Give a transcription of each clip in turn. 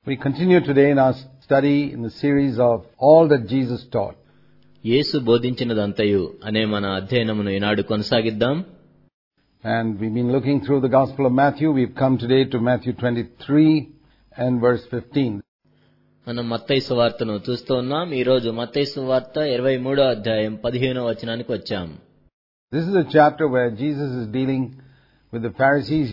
We continue today in our study in the series of all that Jesus taught. యేసు బోధించినదంతయు అనే మన అధ్యయనమును ఈనాడు కొనసాగిద్దాం. And we've been looking through the Gospel of Matthew. We've come today to Matthew 23 and verse 15. మనం మత్తయి సువార్తను చూస్తూ ఉన్నాం. ఈ రోజు మత్తయి సువార్త 23వ అధ్యాయం 15వ వచనానికి వచ్చాం. This is a chapter where Jesus is dealing with the Pharisees.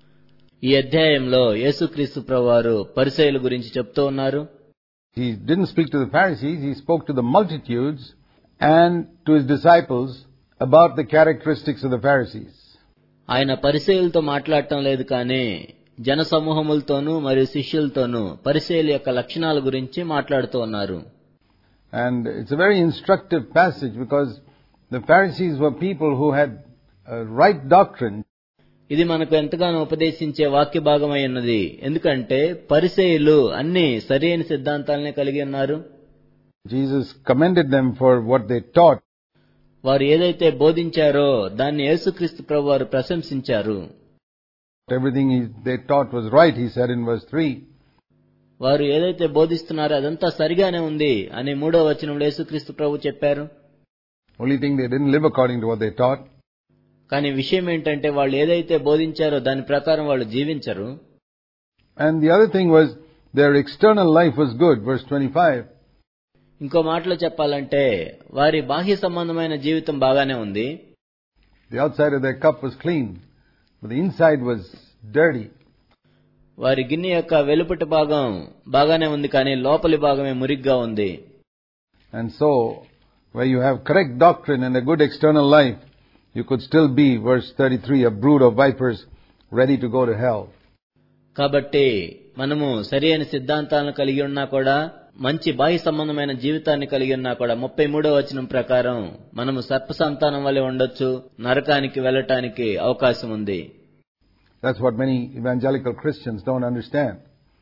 ఈ అధ్యాయంలో యేసుక్రీస్తు ప్రభువారు పరిసయ్యుల గురించి చెప్తూ ఉన్నారు. He didn't speak to the Pharisees, he spoke to the multitudes and to his disciples about the characteristics of the Pharisees. ఆయన పరిసయ్యులతో మాట్లాడటం లేదు, కానీ జన సమూహములతోనూ మరియు శిష్యులతోనూ పరిసయ్యుల యొక్క లక్షణాల గురించి మాట్లాడుతూ ఉన్నారు. And it's a very instructive passage because the Pharisees were people who had right doctrine. ఇది మనకు ఎంతగానో ఉపదేశించే వాక్య భాగమై ఉన్నది. ఎందుకంటే పరిసయ్యులు అన్ని సరైన సిద్ధాంతాలనే కలిగి ఉన్నారు. Jesus commended them for what they taught. వారు ఏదైతే బోధించారో దాన్ని యేసుక్రీస్తు ప్రభువారు ప్రశంసించారు. Everything they taught was right, he said in verse 3. వారు ఏదైతే బోధిస్తున్నారో అదంతా సరిగానే ఉంది అని 3వ వచనంలో యేసుక్రీస్తు ప్రభు చెప్పారు. Only thing, they didn't live according to what they taught. కానీ విషయం ఏంటంటే వాళ్ళు ఏదైతే బోధించారో దాని ప్రకారం వాళ్ళు జీవించరు. And the other thing was their external life was good, verse 25. ఇంకో మాటలో చెప్పాలంటే వారి బాహ్య సంబంధమైన జీవితం బాగానే ఉంది. The outside of their cup was clean, but the inside was dirty. వారి గిన్నె యొక్క వెలుపటి భాగం బాగానే ఉంది, కానీ లోపలి భాగమే మురిగ్గా ఉంది. And so, where you have correct doctrine and a good external life, you could still be, verse 33, a brood of vipers ready to go to hell. కాబట్టి మనము సరైన సిద్ధాంతాలను కలిగి ఉన్నా కూడా, మంచి బాహ్య సంబంధమైన జీవితాన్ని కలిగి ఉన్నా కూడా 33వ వచనం ప్రకారం మనము సర్ప సంతానం వలె ఉండొచ్చు, నరకానికి వెళ్ళటానికి అవకాశం ఉంది. That's what many evangelical Christians don't understand.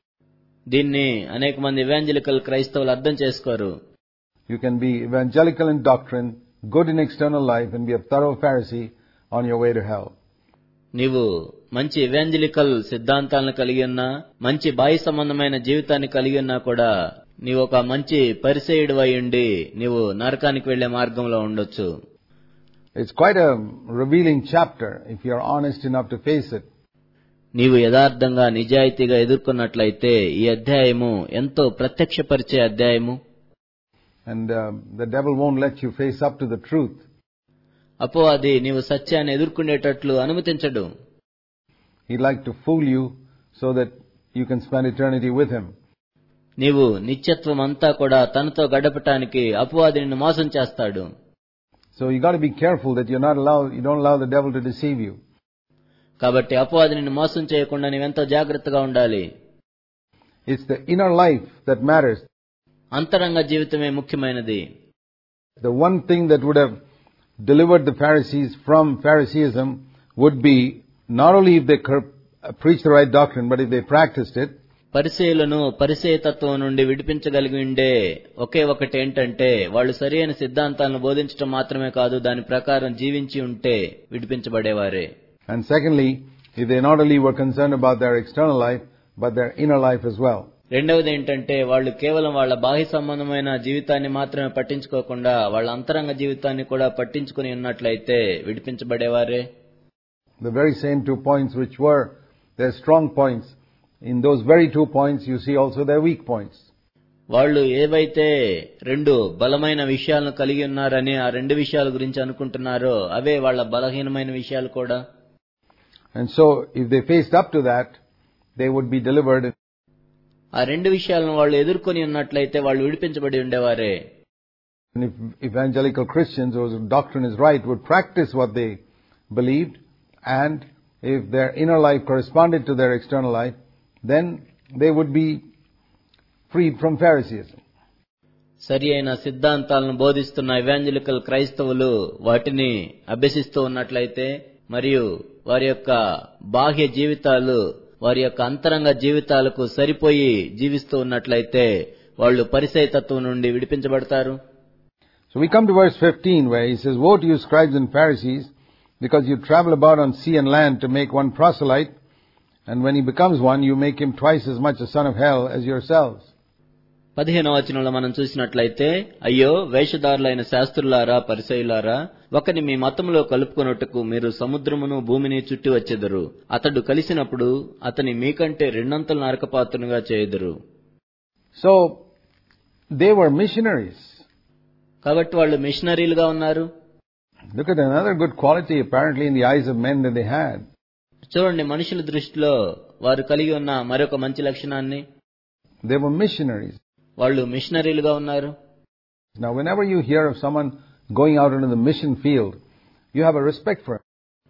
దీన్ని అనేక మంది ఎవాంజలికల్ క్రైస్తవులు అర్థం చేసుకోరు. You can be evangelical in doctrine, good in external life, and be a thorough Pharisee on your way to hell. నీవు మంచి ఎవాంజలికల్ సిద్ధాంతాలను కలిగి ఉన్నా, మంచి బాహ్య సంబంధమైన జీవితాన్ని కలిగి ఉన్నా కూడా నీవు ఒక మంచి పరిసయ్యుడివై ఉండి నీవు నరకానికి వెళ్లే మార్గంలో ఉండొచ్చు. It's quite a revealing chapter if you are honest enough to face it. నీవు యథార్థంగా నిజాయితీగా ఎదుర్కొన్నట్లయితే ఈ అధ్యాయము ఎంతో ప్రత్యక్షపరిచే అధ్యాయము. And the devil won't let you face up to the truth. అపవాది నీవు సత్యాన్ని ఎదుర్కొనేటట్లు అనుమతించడు. He'd like to fool you so that you can spend eternity with him. నీవు నిత్యత్వం అంతా కూడా తనతో గడపటానికి అపవాది నిన్ను మోసం చేస్తాడు. So you got to be careful that you don't allow the devil to deceive you. కాబట్టి అపవాది నిన్ను మోసం చేయకుండా నీవెంతో జాగ్రత్తగా ఉండాలి. It's the inner life that matters. అంతరంగ జీవితమే ముఖ్యమైనది. The one thing that would have delivered the Pharisees from Phariseeism would be not only if they preached the right doctrine, but if they practiced it. పరిసయ్యులను పరిసయ్యతత్వం నుండి విడిపించగలిగి ఉండే ఒకే ఒకటి ఏంటంటే వాళ్ళు సరైన సిద్ధాంతాలను బోధించడం మాత్రమే కాదు, దాని ప్రకారం జీవించి ఉంటే విడిపించబడేవారే. And secondly, if they not only were concerned about their external life, but their inner life as well. రెండవది ఏంటంటే వాళ్ళు కేవలం వాళ్ళ బాహ్య సంబంధమైన జీవితాన్ని మాత్రమే పట్టించుకోకుండా వాళ్ళ అంతరంగ జీవితాన్ని కూడా పట్టించుకుని ఉన్నట్లయితే విడిపించబడేవారే. The very same 2 points which were their strong points, in those very 2 points you see also their weak points. వాళ్ళు ఏవైతే 2 బలమైన విషయాలను కలిగి ఉన్నారని ఆ 2 విషయాల గురించి అనుకుంటున్నారో అవే వాళ్ళ బలహీనమైన విషయాలు కూడా. And so if they faced up to that, they would be delivered. ఆ 2 విషయాలను వాళ్ళు ఎదుర్కొని ఉన్నట్లయితే వాళ్ళు విడిపించబడి ఉండేవారే. And if evangelical Christians, whose doctrine is right, would practice what they believed, and if their inner life corresponded to their external life, then they would be freed from Phariseeism. సరి అయిన సిద్ధాంతాలను బోధిస్తున్న evangelical క్రైస్తవులు వాటిని అభ్యసిస్తూ ఉన్నట్లయితే మరియు వారి యొక్క బాహ్య జీవితాలు వారి యొక్క అంతరంగ జీవితాలకు సరిపోయి జీవిస్తూ ఉన్నట్లయితే వాళ్ళు పరిసయ్యతత్వం నుండి విడిపించబడతారు. So we come to verse 15 where he says, "Woe to you scribes and Pharisees, because you travel about on sea and land to make one proselyte, And when he becomes one, you make him twice as much a son of hell as yourselves. 15వ వచనంలో మనం చూసినట్లయితే, అయ్యో వేషధారులైన శాస్త్రులారా, పరిసయ్యులారా, ఒకని మీ మతములో కలుపుకొనుటకు మీరు సముద్రమును భూమిని చుట్టి వచ్చెదరు. అతడు కలిసినప్పుడు అతని మీకంటే రెండంతలు నరకపాత్రునిగా చేయుదురు. So, they were missionaries. కాబట్టి వాళ్ళు మిషనరీలుగా ఉన్నారు. Look at another good quality apparently in the eyes of men that they had. చూడండి, మనుషుల దృష్టిలో వారు కలిగి ఉన్న మరొక మంచి లక్షణాన్ని. They were missionaries. వాళ్ళు మిషనరీలుగా ఉన్నారు. Now, whenever you hear of someone going out into the mission field, you have a respect for him.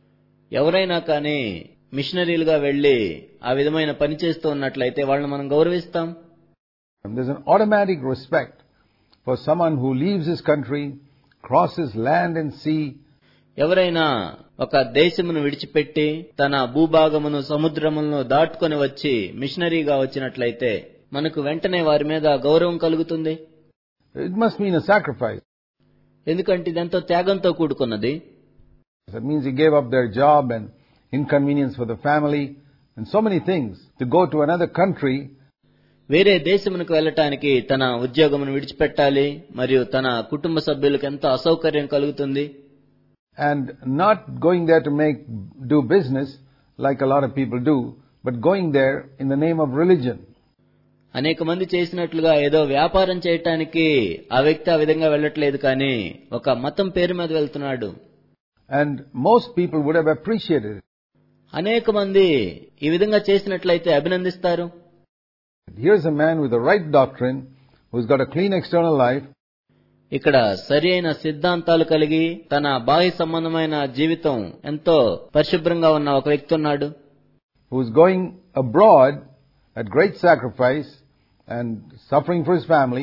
ఎవరైనా కానీ మిషనరీలుగా వెళ్లి ఆ విధమైన పని చేస్తూ ఉన్నట్లయితే వాళ్ళని మనం గౌరవిస్తాం. And there's an automatic respect for someone who leaves his country, crosses land and sea. ఎవరైనా ఒక దేశమును విడిచిపెట్టి తన భూభాగమును సముద్రములను దాటుకొని వచ్చి మిషనరీగా వచ్చినట్లయితే మనకు వెంటనే వారి మీద గౌరవం కలుగుతుంది. It must mean a sacrifice. ఎందుకంటే ఇదెంతో త్యాగంతో కూడుకున్నది. That means he gave up their job and inconvenience for the family and so many things to go to another country. వేరే దేశమునకు వెళ్ళటానికి తన ఉద్యోగమును విడిచిపెట్టాలి, మరియు తన కుటుంబ సభ్యులకు ఎంతో అసౌకర్యం కలుగుతుంది. And not going there to do business like a lot of people do, but going there in the name of religion. అనేక మంది చేసినట్లుగా ఏదో వ్యాపారం చేయటానికి ఆ వ్యక్తి ఆ విధంగా వెళ్ళట్లేదు, కానీ ఒక మతం పేరు మీద వెళ్తున్నాడు. And most people would have appreciated it. అనేక మంది ఈ విధంగా చేసినట్లయితే అభినందిస్తారు. Here's a man with the right doctrine who's got a clean external life. ఇక్కడ సరి అయిన సిద్ధాంతాలు కలిగి తన బాహ్య సంబంధమైన జీవితం ఎంతో పరిశుభ్రంగా ఉన్న ఒక వ్యక్తి ఉన్నాడు. Who's going abroad at great sacrifice and suffering for his family.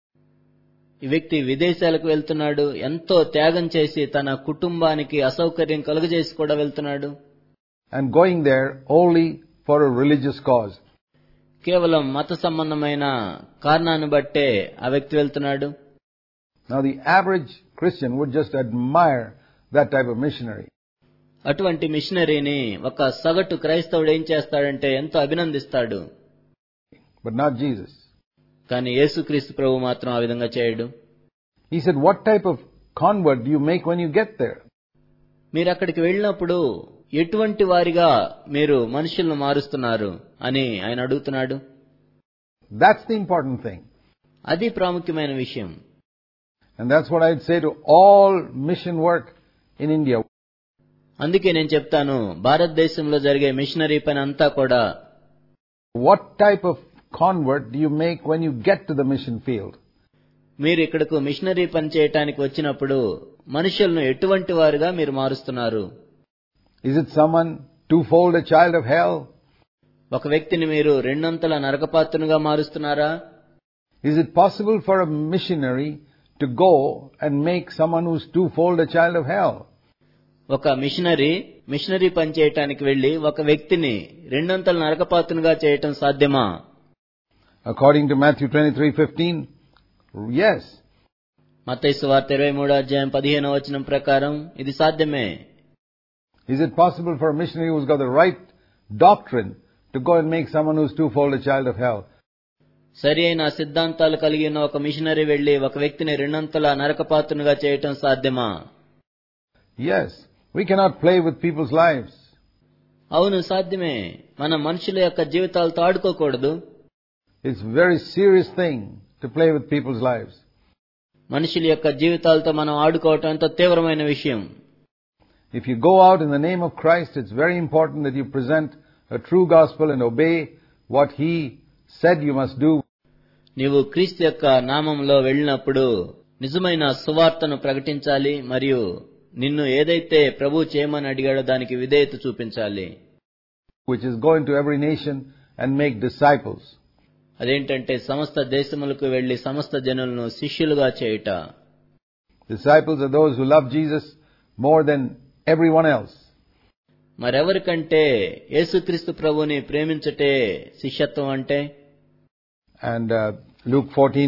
ఈ వ్యక్తి విదేశాలకు వెళ్తున్నాడు, ఎంతో త్యాగం చేసి తన కుటుంబానికి అసౌకర్యం కలుగజేసి కూడా వెళ్తున్నాడు. And going there only for a religious cause. కేవలం మత సంబంధమైన కారణాన్ని బట్టే ఆ వ్యక్తి వెళ్తున్నాడు. Now the average Christian would just admire that type of missionary. అటువంటి మిషనరీని ఒక సగటు క్రైస్తవుడు ఏం చేస్తాడంటే ఎంతో అభినందిస్తాడు. But not Jesus. కానీ యేసుక్రీస్తు ప్రభు మాత్రం ఆ విధంగా చేయడు. He said, what type of convert do you make when you get there? మీరు అక్కడికి వెళ్ళినప్పుడు ఎటువంటి వారిగా మీరు మనుషులను మారుస్తున్నారు అని ఆయన అడుగుతున్నాడు. That's the important thing. అది ప్రాముఖ్యమైన విషయం. And that's what I'd say to all mission work in India. అందుకే నేను చెప్తాను, భారతదేశంలో జరిగే మిషనరీ పని అంతా కూడా what type of convert do you make when you get to the mission field? మీరు ఇక్కడకు మిషనరీ పని చేయడానికి వచ్చినప్పుడు మనుషులను ఎటువంటి వారుగా మీరు మారుస్తున్నారు? Is it someone twofold a child of hell? ఒక వ్యక్తిని మీరు రెండంతల నరకపాత్రునిగా మారుస్తున్నారా? Is it possible for a missionary to go and make someone who's twofold a child of hell? ఒక మిషనరీ పని చేయడానికి వెళ్లి ఒక వ్యక్తిని రెండంతల నరకపాత్రునిగా చేయటం సాధ్యమా? According to Matthew 23:15, yes. మత్తయి సువార్త 23:15 వచనం ప్రకారం ఇది సాధ్యమే. Is it possible for a missionary who's got the right doctrine to go and make someone who's twofold a child of hell? సరి అయిన సిద్ధాంతాలు కలిగి ఉన్న ఒక మిషనరీ వెళ్లి ఒక వ్యక్తిని రెండంతల నరకపాత్రునిగా చేయటం సాధ్యమా? Yes. We cannot play with people's lives. అవును, సాధ్యమే. మనం మనుషుల యొక్క జీవితాలతో ఆడుకోకూడదు. It's a very serious thing to play with people's lives. మనుషుల యొక్క జీవితాలతో మనం ఆడుకోవటం ఎంతో తీవ్రమైన విషయం. If you go out in the name of Christ, it's very important that you present a true gospel and obey what He said you must do. నీవు క్రీస్తు యొక్క నామంలో వెళ్ళినప్పుడు నిజమైన సువార్తను ప్రకటించాలి, మరియు నిన్ను ఏదైతే ప్రభు చేయమని అడిగాడో దానికి విధేయత చూపించాలి. Which is go into every nation and make disciples. అదేంటంటే సమస్త దేశములకు వెళ్లి సమస్త జనులను శిష్యులుగా చేయుట. Disciples are those who love Jesus more than everyone else. మరెవరికంటే యేసుక్రీస్తు ప్రభుని ప్రేమించటే శిష్యత్వం అంటే. And Luke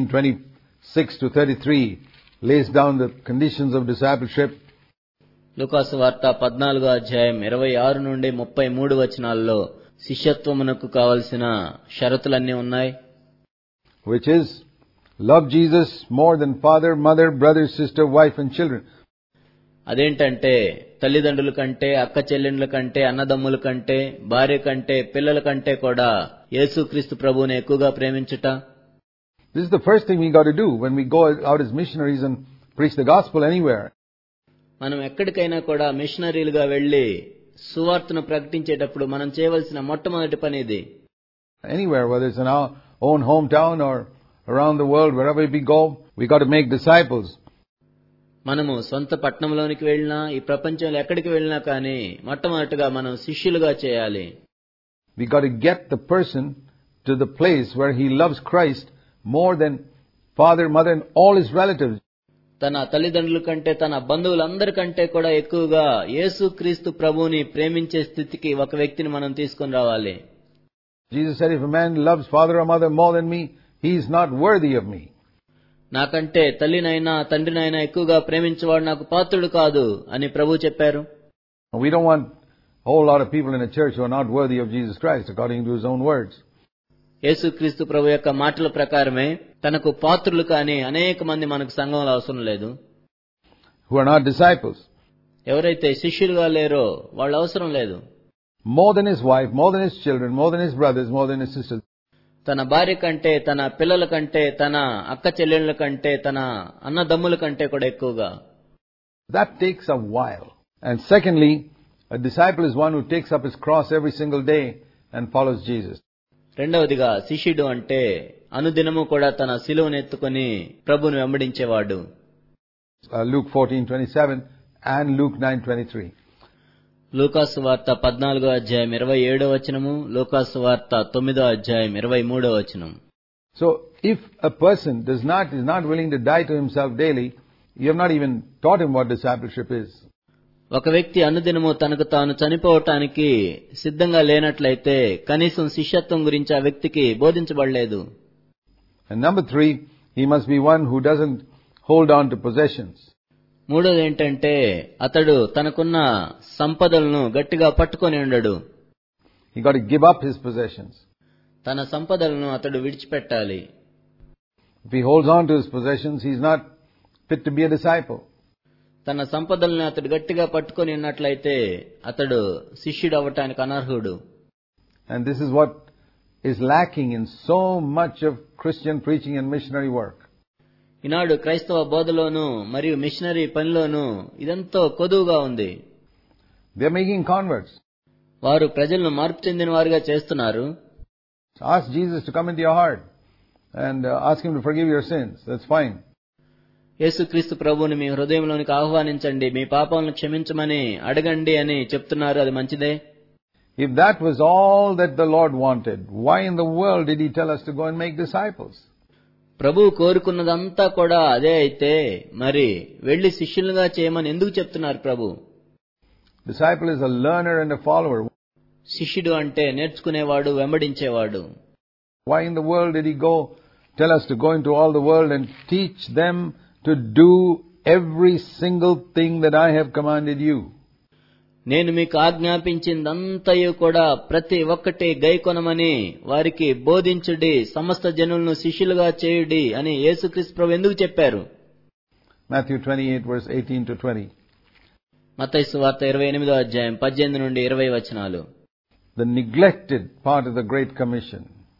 14:26-33 lays down the conditions of discipleship. లూకాసు వార్త 14వ అధ్యాయం 26 నుండి 33 వచనాల్లో శిష్యత్వమునకు కావలసిన షరతులన్నీ ఉన్నాయి. which is love Jesus more than father, mother, brother, sister, wife and children. అదేంటంటే తల్లిదండ్రుల కంటే, అక్క చెల్లెండ్ల కంటే, అన్నదమ్ముల కంటే, భార్య కంటే, పిల్లల కంటే కూడా యేసుక్రీస్తు ప్రభువుని ఎక్కువగా ప్రేమించుట. This is the first thing we got to do when we go out as missionaries and preach the gospel anywhere. మనం ఎక్కడికైనా కూడా మిషనరీలుగా వెళ్లి సువార్తను ప్రకటించేటప్పుడు మనం చేయవలసిన మొట్టమొదటి పని ఇది. Anywhere, whether it's in our own hometown or around the world, wherever we go, we got to make disciples. మనము సొంత పట్టణంలోనికి వెళ్ళినా, ఈ ప్రపంచంలో ఎక్కడికి వెళ్ళినా కానీ మొట్టమొదటిగా మనం శిష్యులుగా చేయాలి. We got to get the person to the place where he loves Christ more than father, mother and all his relatives. తన తల్లిదండ్రుల కంటే, తన బంధువులందరికంటే కూడా ఎక్కువగా యేసుక్రీస్తు ప్రభువుని ప్రేమించే స్థితికి ఒక వ్యక్తిని మనం తీసుకొని రావాలి. Jesus said, if a man loves father or mother more than me, he is not worthy of me. నాకంటే తల్లినైనా తండ్రినైనా ఎక్కువగా ప్రేమించేవాడు నాకు పాత్రుడు కాదు అని ప్రభు చెప్పారు. We don't want a whole lot of people in a church who are not worthy of Jesus Christ, according to his own words. యేసుక్రీస్తు ప్రభు యొక్క మాటల ప్రకారమే తనకు పాత్రులు కాని అనేక మంది మనకు సంఘంలో అవసరం లేదు. Who are not disciples. ఎవరైతే శిష్యులుగా లేరో వాళ్ళు అవసరం లేదు. More than his wife, more than his children, more than his brothers, more than his sisters. తన భార్య కంటే, తన పిల్లల కంటే, తన అక్క చెల్లెళ్ల కంటే, తన అన్నదమ్ముల కంటే కూడా ఎక్కువగా. That takes a while. And secondly, a disciple is one who takes up his cross every single day and follows Jesus. రెండవదిగా శిష్యుడు అంటే అనుదినము కూడా తన శిలువను ఎత్తుకొని ప్రభువును వెంబడించేవాడు. Luke 14:27 and Luke 9:23. లూకాసు వార్త 14వ అధ్యాయం 27వ వచనము, లూకాసు వార్త 9వ అధ్యాయం 23వ వచనం. So if a person is not willing to die to himself daily, you have not even taught him what discipleship is. ఒక వ్యక్తి అనుదినము తనకు తాను చనిపోవటానికి సిద్ధంగా లేనట్లయితే కనీసం శిష్యత్వం గురించి ఆ వ్యక్తికి బోధించబడలేదు. And number 3, he must be one who doesn't hold on to possessions. మూడోది ఏంటంటే అతడు తనకున్న సంపదలను గట్టిగా పట్టుకొని ఉండడు. He got to give up his possessions. తన సంపదలను అతడు విడిచిపెట్టాలి. If he holds on to his possessions, he is not fit to be a disciple. తన సంపదలను అతడు గట్టిగా పట్టుకొని ఉన్నట్లయితే అతడు శిష్యుడు అవ్వటానికి అనర్హుడు. And this is what is lacking in so much of Christian preaching and missionary work. ఈనాడు క్రైస్తవ బోధలోను మరియు మిషనరీ పనిలోను ఇదంతా కొదువుగా ఉంది. They are making converts. వారు ప్రజలను మార్పు చెందిన వారుగా చేస్తున్నారు. Ask Jesus to come into your heart and ask him to forgive your sins. That's fine. యేసుక్రీస్తు ప్రభువుని మీ హృదయంలోనికి ఆహ్వానించండి, మీ పాపాలను క్షమించమని అడగండి అని చెప్తున్నారు. అది మంచిదే. If that was all that the Lord wanted, why in the world did he tell us to go and make disciples? ప్రభువు కోరుకున్నదంతా కూడా అదే అయితే మరి వెళ్లి శిష్యులుగా చేయమని ఎందుకు చెప్తున్నారు ప్రభు? Disciple is a learner and a follower. శిష్యుడు అంటే నేర్చుకునేవాడు, వెంబడించేవాడు. Why in the world did he tell us to go into all the world and teach them to do every single thing that I have commanded you? నేను మీకు ఆజ్ఞాపించిందంతయు కూడా ప్రతి ఒక్కటి గైకొనమని వారికి బోధించుడి, సమస్త జనులను శిష్యులుగా చేయుడి అని యేసుక్రీస్తు ప్రభు ఎందుకు చెప్పారు? Matthew 28:18-20. మత్తయి సువార్త 28వ అధ్యాయం 18 నుండి 20 వచనాలు. The neglected part of the Great Commission.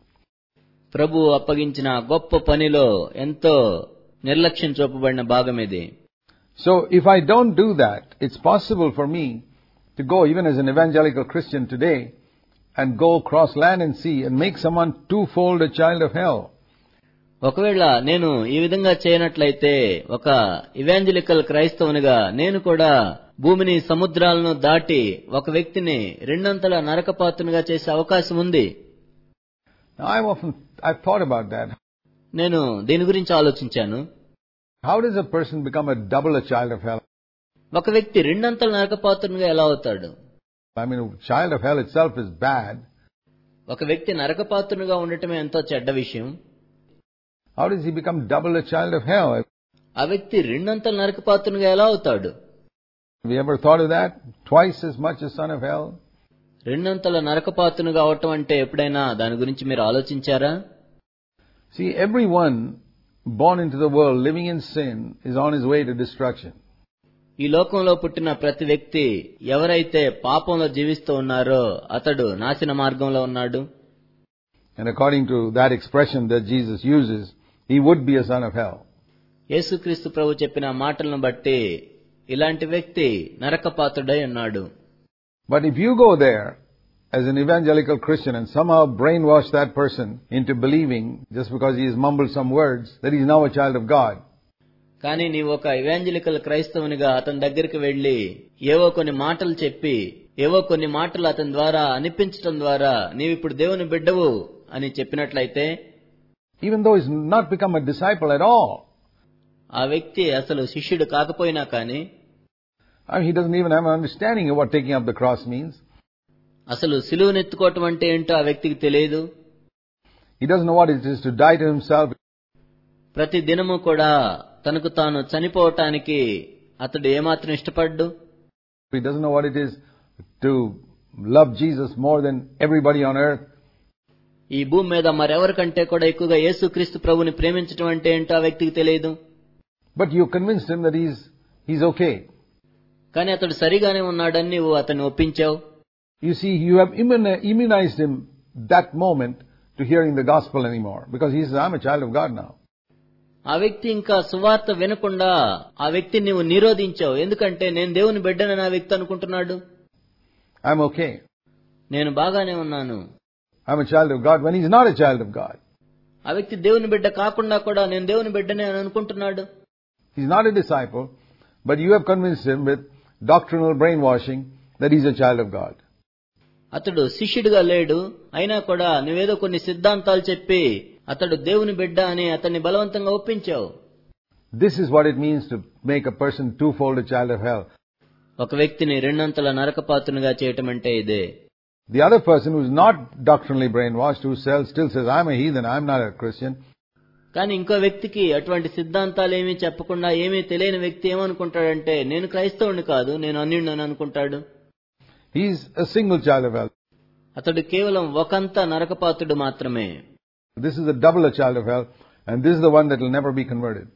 ప్రభు అప్పగించిన గొప్ప పనిలో ఎంతో నిర్లక్ష్యం చూపబడిన భాగం ఇది. So if I don't do that, it's possible for me to go even as an evangelical Christian today and go across land and sea and make someone twofold a child of hell. ఒకవేళ నేను ఈ విధంగా చేయనట్లయితే ఒక evangelical క్రైస్తవునిగా నేను కూడా భూమిని సముద్రాలను దాటి ఒక వ్యక్తిని రెండంతల నరకపాత్రునిగా చేసే అవకాశం ఉంది. Now I've thought about that. నేను దీని గురించి ఆలోచించాను. How does a person become a double a child of hell? ఒక వ్యక్తి రెండంతల నరకపాత్రునిగా ఎలా అవుతాడు? I mean, a child of hell itself is bad. ఒక వ్యక్తి నరకపాత్రునిగా ఉండటమే ఎంతో చెడ్డ విషయం. How does he become double a child of hell? ఆ వ్యక్తి రెండంతల నరకపాత్రునిగా ఎలా అవుతాడు? Have you ever thought of that? Twice as much as son of hell? రెండంతల నరకపాతునుగా అవటం అంటే ఎప్పుడైనా దాని గురించి మీరు ఆలోచించారా? See, everyone born into the world living in sin is on his way to destruction. ఈ లోకంలో పుట్టిన ప్రతి వ్యక్తి ఎవరైతే పాపంలో జీవిస్తూ ఉన్నారో అతడు నాశన మార్గంలో ఉన్నాడు. And according to that expression that Jesus uses, he would be a son of hell. యేసుక్రీస్తు ప్రభు చెప్పిన మాటలను బట్టి ఇలాంటి వ్యక్తి నరకపాతుడై ఉన్నాడు. But if you go there as an evangelical Christian and somehow brainwash that person into believing, just because he has mumbled some words, that he is now a child of God. కానీ నీవు ఒక evangelical క్రైస్తవునిగా అతని దగ్గరికి వెళ్లి ఏవో కొన్ని మాటలు చెప్పి ఏవో కొన్ని మాటలు అతని ద్వారా అనిపించడం ద్వారా నీవిప్పుడు దేవుని బిడ్డవు అని చెప్పినట్లయితే, even though he's not become a disciple at all, ఆ వ్యక్తి అసలు శిష్యుడు కాకపోయినా కానీ, he doesn't even have an understanding of what taking up the cross means. అసలు సిలువనెత్తుకోవటం అంటే ఏంటో ఆ వ్యక్తికి తెలియదు. He doesn't know what it is to die to himself. ప్రతి దినము కూడా తనకు తాను చనిపోవటానికి అతడు ఏమాత్రం ఇష్టపడ్డు. He doesn't know what it is to love Jesus more than everybody on earth. ఈ భూమి మీద మరెవరికంటే కూడా ఎక్కువగా యేసుక్రీస్తు ప్రభుని ప్రేమించడం అంటే ఏంటో ఆ వ్యక్తికి తెలియదు. But you convinced him that he's okay. కానీ అతడు సరిగానే ఉన్నాడని నీవు అతన్ని ఒప్పించావు. You see, you have immunized him that moment to hearing the gospel anymore, because he says, I'm a child of God now. ఆ వ్యక్తి ఇంకా సువార్త వినకుండా ఆ వ్యక్తిని నీవు నిరోధించావు. ఎందుకంటే నేను దేవుని బిడ్డనని ఆ వ్యక్తి అనుకుంటున్నాడు. I'm okay. నేను బాగానే ఉన్నాను. I'm a child of God when he's not a child of God. ఆ వ్యక్తి దేవుని బిడ్డ కాకుండా కూడా నేను దేవుని బిడ్డనే అని అనుకుంటున్నాడు. He's not a disciple, but you have convinced him with doctrinal brainwashing that he's a child of God. అతడు శిష్యుడిగా లేడు, అయినా కూడా నువ్వేదో కొన్ని సిద్ధాంతాలు చెప్పి అతడు దేవుని బిడ్డ అని అతన్ని బలవంతంగా ఒప్పించావు. This is what it means to make a person twofold a child of hell. ఒక వ్యక్తిని రెండంతల నరకపాతునిగా చేయటం అంటే ఇదే. The other person who is not doctrinally brainwashed, who still says, I'm a heathen, I'm not a Christian. కానీ ఇంకో వ్యక్తికి అటువంటి సిద్ధాంతాలు ఏమీ చెప్పకుండా ఏమీ తెలియని వ్యక్తి ఏమనుకుంటాడంటే నేను క్రైస్తవుని కాదు, నేను అన్యుడిని అని అనుకుంటాడు. He's a single child of hell. అతడు కేవలం ఒకంత నరకపాతుడు మాత్రమే. This is a double a child of hell, and this is the one that will never be converted.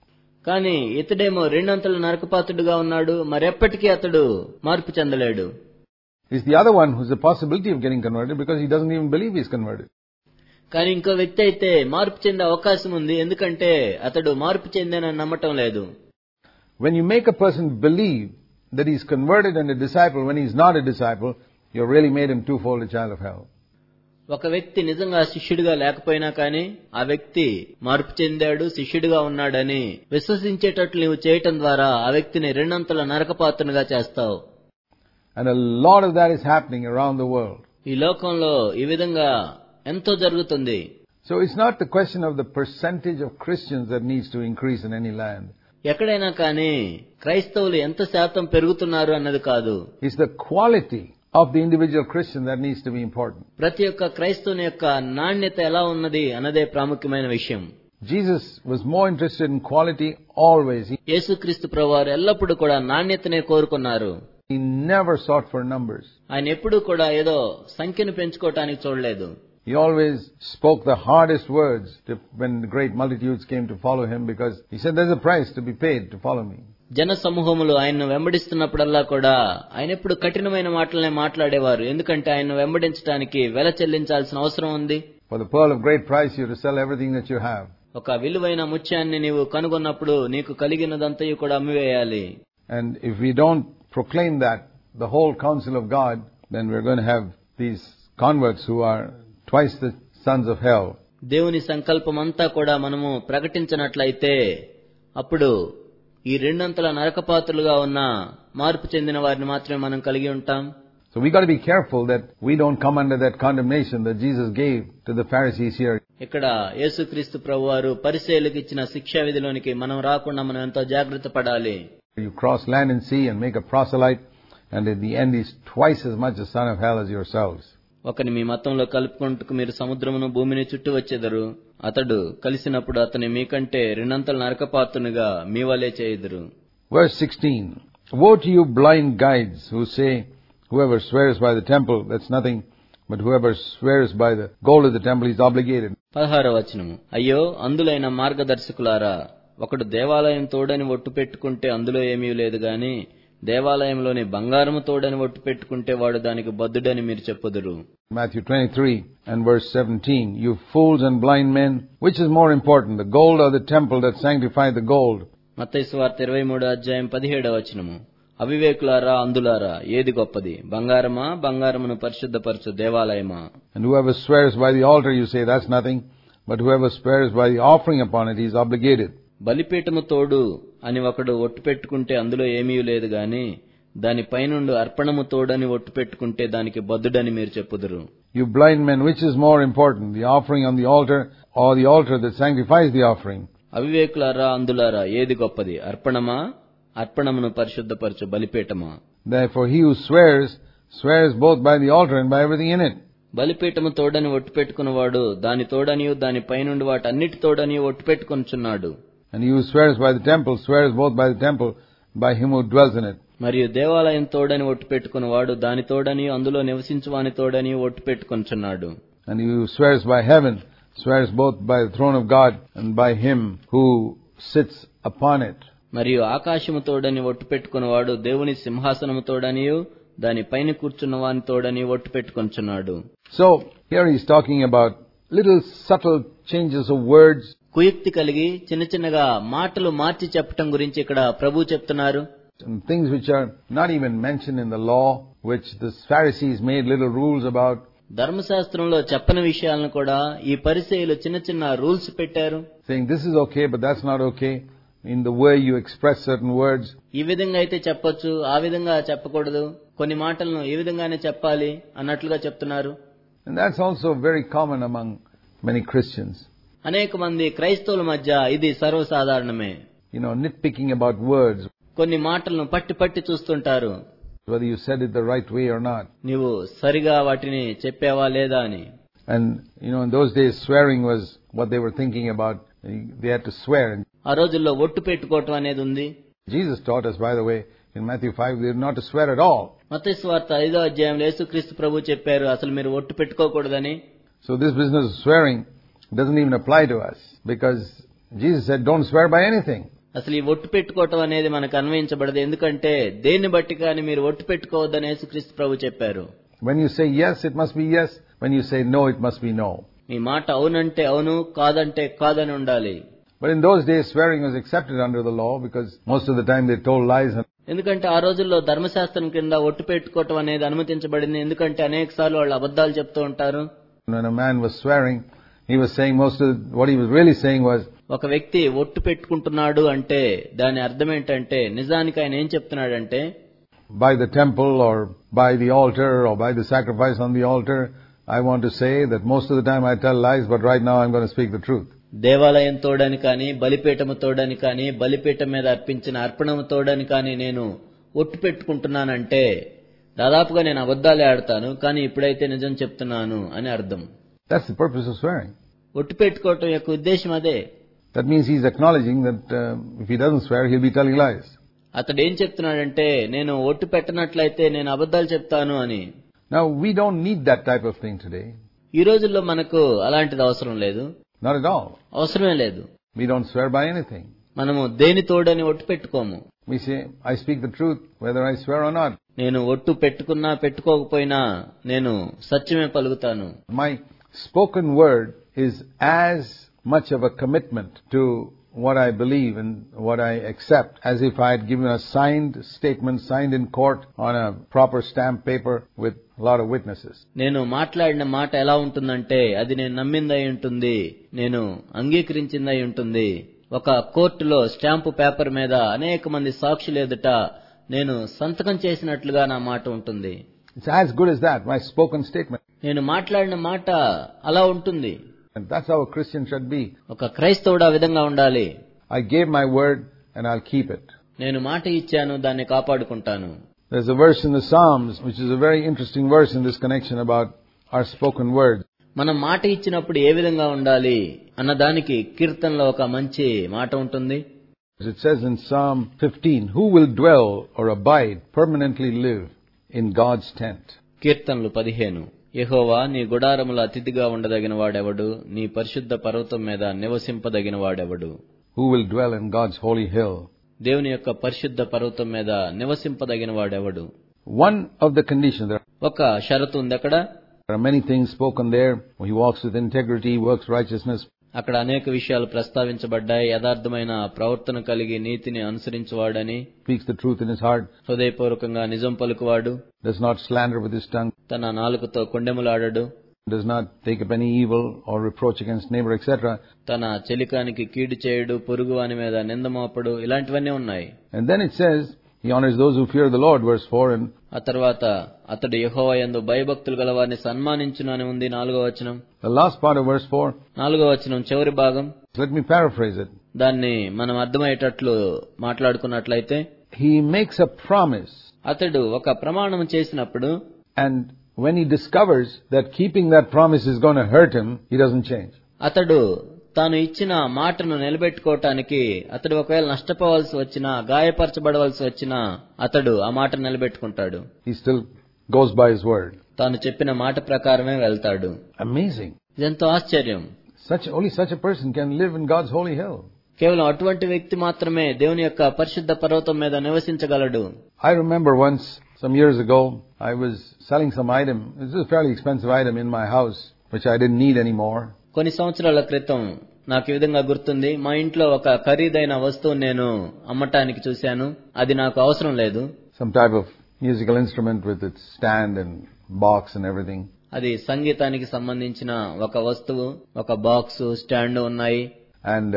కానీ ఇతడేమో రెండంతల నరకపాతుడుగా ఉన్నాడు, మరెప్పటికీ అతడు మార్పు చెందలేడు. He's the other one who's the possibility of getting converted because he doesn't even believe he's converted. కానీ ఇంకో వ్యక్తి అయితే మార్పు చెందే అవకాశం ఉంది, ఎందుకంటే అతడు మార్పు చెందేనని నమ్మటం లేదు. When you make a person believe that he's converted and a disciple when he's not a disciple, you've really made him twofold a child of hell. ఒక వ్యక్తి నిజంగా శిష్యుడిగా లేకపోయినా కానీ ఆ వ్యక్తి మార్పు చెందాడు, శిష్యుడిగా ఉన్నాడని విశ్వసించేటట్లు నీవు చేయటం ద్వారా ఆ వ్యక్తిని రెండంతల నరకపాత్రునిగా చేస్తావు. And a lot of that is happening around the world. ఈ లోకంలో ఈ విధంగా ఎంతో జరుగుతుంది. So it's not the question of the percentage of Christians that needs to increase in any land. ఎక్కడైనా కానీ క్రైస్తవులు ఎంత శాతం పెరుగుతున్నారు అన్నది కాదు. It's the quality of the individual Christian that needs to be important. ప్రతి ఒక్క క్రైస్తవుని యొక్క నాణ్యత ఎలా ఉన్నది అన్నదే ప్రాముఖ్యమైన విషయం. Jesus was more interested in quality always. యేసుక్రీస్తు ప్రభువారు ఎల్లప్పుడూ కూడా నాణ్యతనే కోరుకున్నారు. He never sought for numbers. ఆయన ఎప్పుడూ కూడా ఏదో సంఖ్యను పెంచుకోవటానికి చూడలేదు. He always spoke the hardest words when the great multitudes came to follow him, because he said there's a price to be paid to follow me. జన సమూహములు ఆయన్ను వెంబడిస్తున్నప్పుడల్లా కూడా ఆయన ఎప్పుడు కఠినమైన మాటలనే మాట్లాడేవారు, ఎందుకంటే ఆయన్ను వెంబడించడానికి వెల చెల్లించాల్సిన అవసరం ఉంది. For the pearl of great price you have to sell everything that you have. ఒక విలువైన ముత్యాన్ని నీవు కనుగొన్నప్పుడు నీకు కలిగినదంతయు కూడా అమ్మివేయాలి. And if we don't proclaim that, the whole counsel of God, then we're going to have these converts who are twice the sons of hell. దేవుని సంకల్పం అంతా కూడా మనము ప్రకటించినట్లయితే అప్పుడు ఈ రెండంతల నరకపాత్రులుగా ఉన్న మార్పు చెందిన వారిని మాత్రమే మనం కలిగి ఉంటాం. So we got to be careful that we don't come under that condemnation that Jesus gave to the Pharisees here. ఇక్కడ యేసుక్రీస్తు ప్రభువారు పరిసయ్యులకు ఇచ్చిన శిక్షా విధిలోనికి మనం రాకుండా మనం ఎంతో జాగ్రత్త పడాలి. You cross land and sea and make a proselyte, and in the end he's twice as much a son of hell as yourselves. ఒకని మీ మతంలో కలుపుకుంటూ మీరు సముద్రమును భూమిని చుట్టూ వచ్చేదరు, అతడు కలిసినప్పుడు అతని మీకంటే రెండంతల నరకపాత్రునిగా మీ వలే చేయుదురు. Verse 16. Woe to you blind guides who say, whoever swears by the temple, that's nothing, but whoever swears by the gold of the temple, he's obligated. 16వ వచనము. అయ్యో అందులైన మార్గదర్శకులారా, ఒకడు దేవాలయం తోడని ఒట్టు పెట్టుకుంటే అందులో ఏమీ లేదు గాని దేవాలయంలోని బంగారము తోడని ఒట్టు పెట్టుకుంటే వాడు దానికి బద్దుడని మీరు చెప్పుదురు. Matthew 23 and verse 17, you fools and blind men, which is more important, the gold or the temple that sanctified the gold? మత్తయి సువార్త 23:17 వచనము. అవివేకులారా, అందులారా, ఏది గొప్పది, బంగారమా, బంగారమును పరిశుద్ధపరచు దేవాలయమా? And whoever swears by the altar, you say that's nothing, but whoever swears by the offering upon it, he is obligated. బలిపీఠము తోడు అని ఒకడు ఒట్టు పెట్టుకుంటే అందులో ఏమీ లేదు గాని దాని పైనుండి అర్పణము తోడని ఒట్టు పెట్టుకుంటే దానికి బద్దుడని మీరు చెప్పుదురు. You blind men, which is more important, the offering on the altar or the altar that sanctifies the offering? అవివేకులారా, అందులారా, ఏది గొప్పది, అర్పణమా, అర్పణమును పరిశుద్ధపరచు బలిపీఠమా? Therefore he who swears both by the altar and by everything in it. బలిపీఠము తోడని ఒట్టు పెట్టుకున్నవాడు దాని తోడనియు దాని పైనుండి వాటన్నిటి తోడనియు ఒట్టు పెట్టుకొనుచున్నాడు. And he who swears by the temple swears both by the temple, by him who dwells in it. మరియు దేవాలయం తోడని ఒట్టు పెట్టుకున్నవాడు దాని తోడనియు అందులో నివసించువాని తోడనియు ఒట్టు పెట్టుకొనుచున్నాడు. And he who swears by heaven swears both by the throne of God and by him who sits upon it. మరియు ఆకాశము తోడని ఒట్టు పెట్టుకున్నవాడు దేవుని సింహాసనము తోడనియు దాని పైన కూర్చున్న వాని తోడని ఒట్టు పెట్టుకొనుచున్నాడు. So here he is talking about little subtle changes of words. కుయుక్తి కలిగి చిన్న చిన్నగా మాటలు మార్చి చెప్పటం గురించి ఇక్కడ ప్రభు చెప్తున్నారు. Things which are not even mentioned in the law, which the Pharisees made little rules about. ధర్మశాస్త్రంలో చెప్పని విషయాలను కూడా ఈ పరిసయ్యులు చిన్న చిన్న రూల్స్ పెట్టారు. Saying this is okay, but that's not okay. In the way you express certain words. ఈ విధంగా అయితే చెప్పొచ్చు, ఆ విధంగా చెప్పకూడదు, కొన్ని మాటలను ఈ విధంగానే చెప్పాలి అన్నట్లుగా చెప్తున్నారు. And that's also very common among many Christians. అనేక మంది క్రైస్తవుల మధ్య ఇది సర్వసాధారణమే. Nitpicking about words. కొన్ని మాటలను పట్టి చూస్తుంటారు, whether you said it the right way or not. నీవు సరిగా వాటిని చెప్పావా లేదా అని. And in those days swearing was what they were thinking about. They had to swear. ఆ రోజుల్లో ఒట్టు పెట్టుకోవటం అనేది ఉంది. Jesus taught us, by the way, in Matthew 5, they are not to swear at all. మత్తయి సువార్త 5వ అధ్యాయంలో యేసుక్రీస్తు ప్రభు చెప్పారు అసలు మీరు ఒట్టు పెట్టుకోకూడదని. So this business of swearing doesn't even apply to us, because Jesus said don't swear by anything. అసలు ఈ ఒట్టు పెట్టుకోవటం అనేది మనకు అన్వయించబడదు, ఎందుకంటే దేన్ని బట్టి కానీ మీరు ఒట్టు పెట్టుకోవద్దని యేసుక్రీస్తు ప్రభు చెప్పారు. When you say yes, it must be yes. When you say no, it must be no. మీ మాట అవునంటే అవును, కాదంటే కాదని ఉండాలి. But in those days swearing was accepted under the law, because most of the time they told lies. ఎందుకంటే ఆ రోజుల్లో ధర్మశాస్త్రం కింద ఒట్టు పెట్టుకోవటం అనేది అనుమతించబడింది, ఎందుకంటే అనేక సార్లు వాళ్ళు అబద్ధాలు చెప్తూ ఉంటారు. When a man was swearing, he was saying what he was really saying was, ఒక వ్యక్తి ఒట్టు పెట్టుకుంటున్నాడు అంటే దాని అర్థం ఏంటంటే నిజానికి ఆయన ఏం చెప్తున్నాడంటే, by the temple or by the altar or by the sacrifice on the altar, I want to say that most of the time I tell lies, but right now I'm going to speak the truth. దేవాలయం తోడని కానీ బలిపీఠము తోడని కానీ బలిపీఠం మీద అర్పించిన అర్పణము తోడని కానీ నేను ఒట్టు పెట్టుకుంటున్నానంటే దాదాపుగా నేను అబద్ధాలే ఆడతాను, కానీ ఇప్పుడైతే నిజం చెప్తున్నాను అని అర్థం. That's the purpose of swearing. ఒట్టు పెట్టుకోవటం యొక్క ఉద్దేశం అదే. That means he's acknowledging that if he doesn't swear, he'll be telling lies. అతడు ఏం చెప్తున్నాడంటే నేను ఒట్టు పెట్టనట్లయితే నేను అబద్ధాలు చెప్తాను అని. Now we don't need that type of thing today. ఈ రోజుల్లో మనకు అలాంటిది అవసరం లేదు. Not at all. అవసరమే లేదు. We don't swear by anything. మనము దేని తోడని ఒట్టు పెట్టుకోము. We say, I speak the truth whether I swear or not. నేను ఒట్టు పెట్టుకున్నా పెట్టుకోకపోయినా నేను సత్యమే పలుకుతాను. My spoken word is as much of a commitment to what I believe and what I accept as if I had given a signed statement, signed in court on a proper stamp paper with a lot of witnesses. నేను మాట్లాడిన మాట ఎలా ఉంటుందంటే అది నేను నమ్మిందై ఉంటుంది, నేను అంగీకరించిందై ఉంటుంది. ఒక కోర్టులో స్టాంపు పేపర్ మీద అనేక మంది సాక్షులు ఎదుట నేను సంతకం చేసినట్లుగా నా మాట ఉంటుంది. It's as good as that, my spoken statement. నేను మాట్లాడిన మాట అలా ఉంటుంది. And that's how a Christian should be. ఒక క్రైస్తవుడు ఆ విధంగా ఉండాలి. I gave my word and I'll keep it. నేను మాట ఇచ్చాను, దాన్ని కాపాడుకుంటాను. There's a verse in the Psalms which is a very interesting verse in this connection about our spoken word. మనం మాట ఇచ్చినప్పుడు ఏ విధంగా ఉండాలి అన్నదానికి కీర్తనలో ఒక మంచి మాట ఉంటుంది. It says in Psalm 15, who will dwell or abide, permanently live in God's tent. కీర్తనలు 15. యెహోవా నీ గుడారములో అతిథిగా ఉండదగిన వాడెవడు? నీ పరిశుద్ధ పర్వతం మీద నివసింపదగిన వాడెవడు? Who will dwell in God's holy hill? దేవుని యొక్క పరిశుద్ధ పర్వతం మీద నివసింపదగిన వాడెవడు? One of the conditions, there ఒక షరతు ఉంది అక్కడ. are many things spoken there. He walks with integrity, works righteousness. అక్కడ అనేక విషయాలు ప్రస్తావించబడ్డాయి. యథార్థమైన ప్రవర్తన కలిగి నీతిని అనుసరించువాడని, Speaks the truth in his heart. హృదయపూర్వకంగా నిజం పలుకువాడు, Does not slander with his tongue. తన నాలుకతో కొండెములాడడు, Does not take up any evil or reproach against neighbor, etc. తన చెలికానికి కీడు చేయుడు, పొరుగువాని మీద నిందమోపడు. ఇలాంటివన్నీ ఉన్నాయి. And then it says, he honors those who fear the Lord, verse 4. And ఆ తర్వాత అతడు యెహోవా యందు భయభక్తులు గల వారిని సన్మానించును అని ఉంది 4వ వచనం. the last part of verse 4, 4వ వచనం చివరి భాగం. let me paraphrase it. దాన్ని మనం అర్థమయ్యేటట్లు మాట్లాడుకున్నట్లయితే, He makes a promise, అతడు ఒక ప్రమాణం చేసినప్పుడు, and when he discovers that keeping that promise is going to hurt him, he doesn't change. అతడు తాను ఇచ్చిన మాటను నిలబెట్టుకోవటానికి అతడు ఒకవేళ నష్టపోవాల్సి వచ్చినా, గాయపరచబడవలసి వచ్చినా అతడు ఆ మాట నిలబెట్టుకుంటాడు. He still goes by his word. తాను చెప్పిన మాట ప్రకారమే వెళ్తాడు. Amazing. ఇదెంతో ఆశ్చర్యం. Only such a person can live in God's holy hill. కేవలం అటువంటి వ్యక్తి మాత్రమే దేవుని యొక్క పరిశుద్ధ పర్వతం మీద నివసించగలడు. I remember once, some years ago, I was selling some item. This is a fairly expensive item in my house, which I didn't need anymore. కొన్ని సంవత్సరాల క్రితం నాకు ఈ విధంగా గుర్తుంది. మా ఇంట్లో ఒక ఖరీదైన వస్తువు నేను అమ్మటానికి చూశాను. అది నాకు అవసరం లేదు. Some type of musical instrument with its stand and box and everything. అది సంగీతానికి సంబంధించిన ఒక వస్తువు, ఒక బాక్స్, స్టాండ్ ఉన్నాయి. And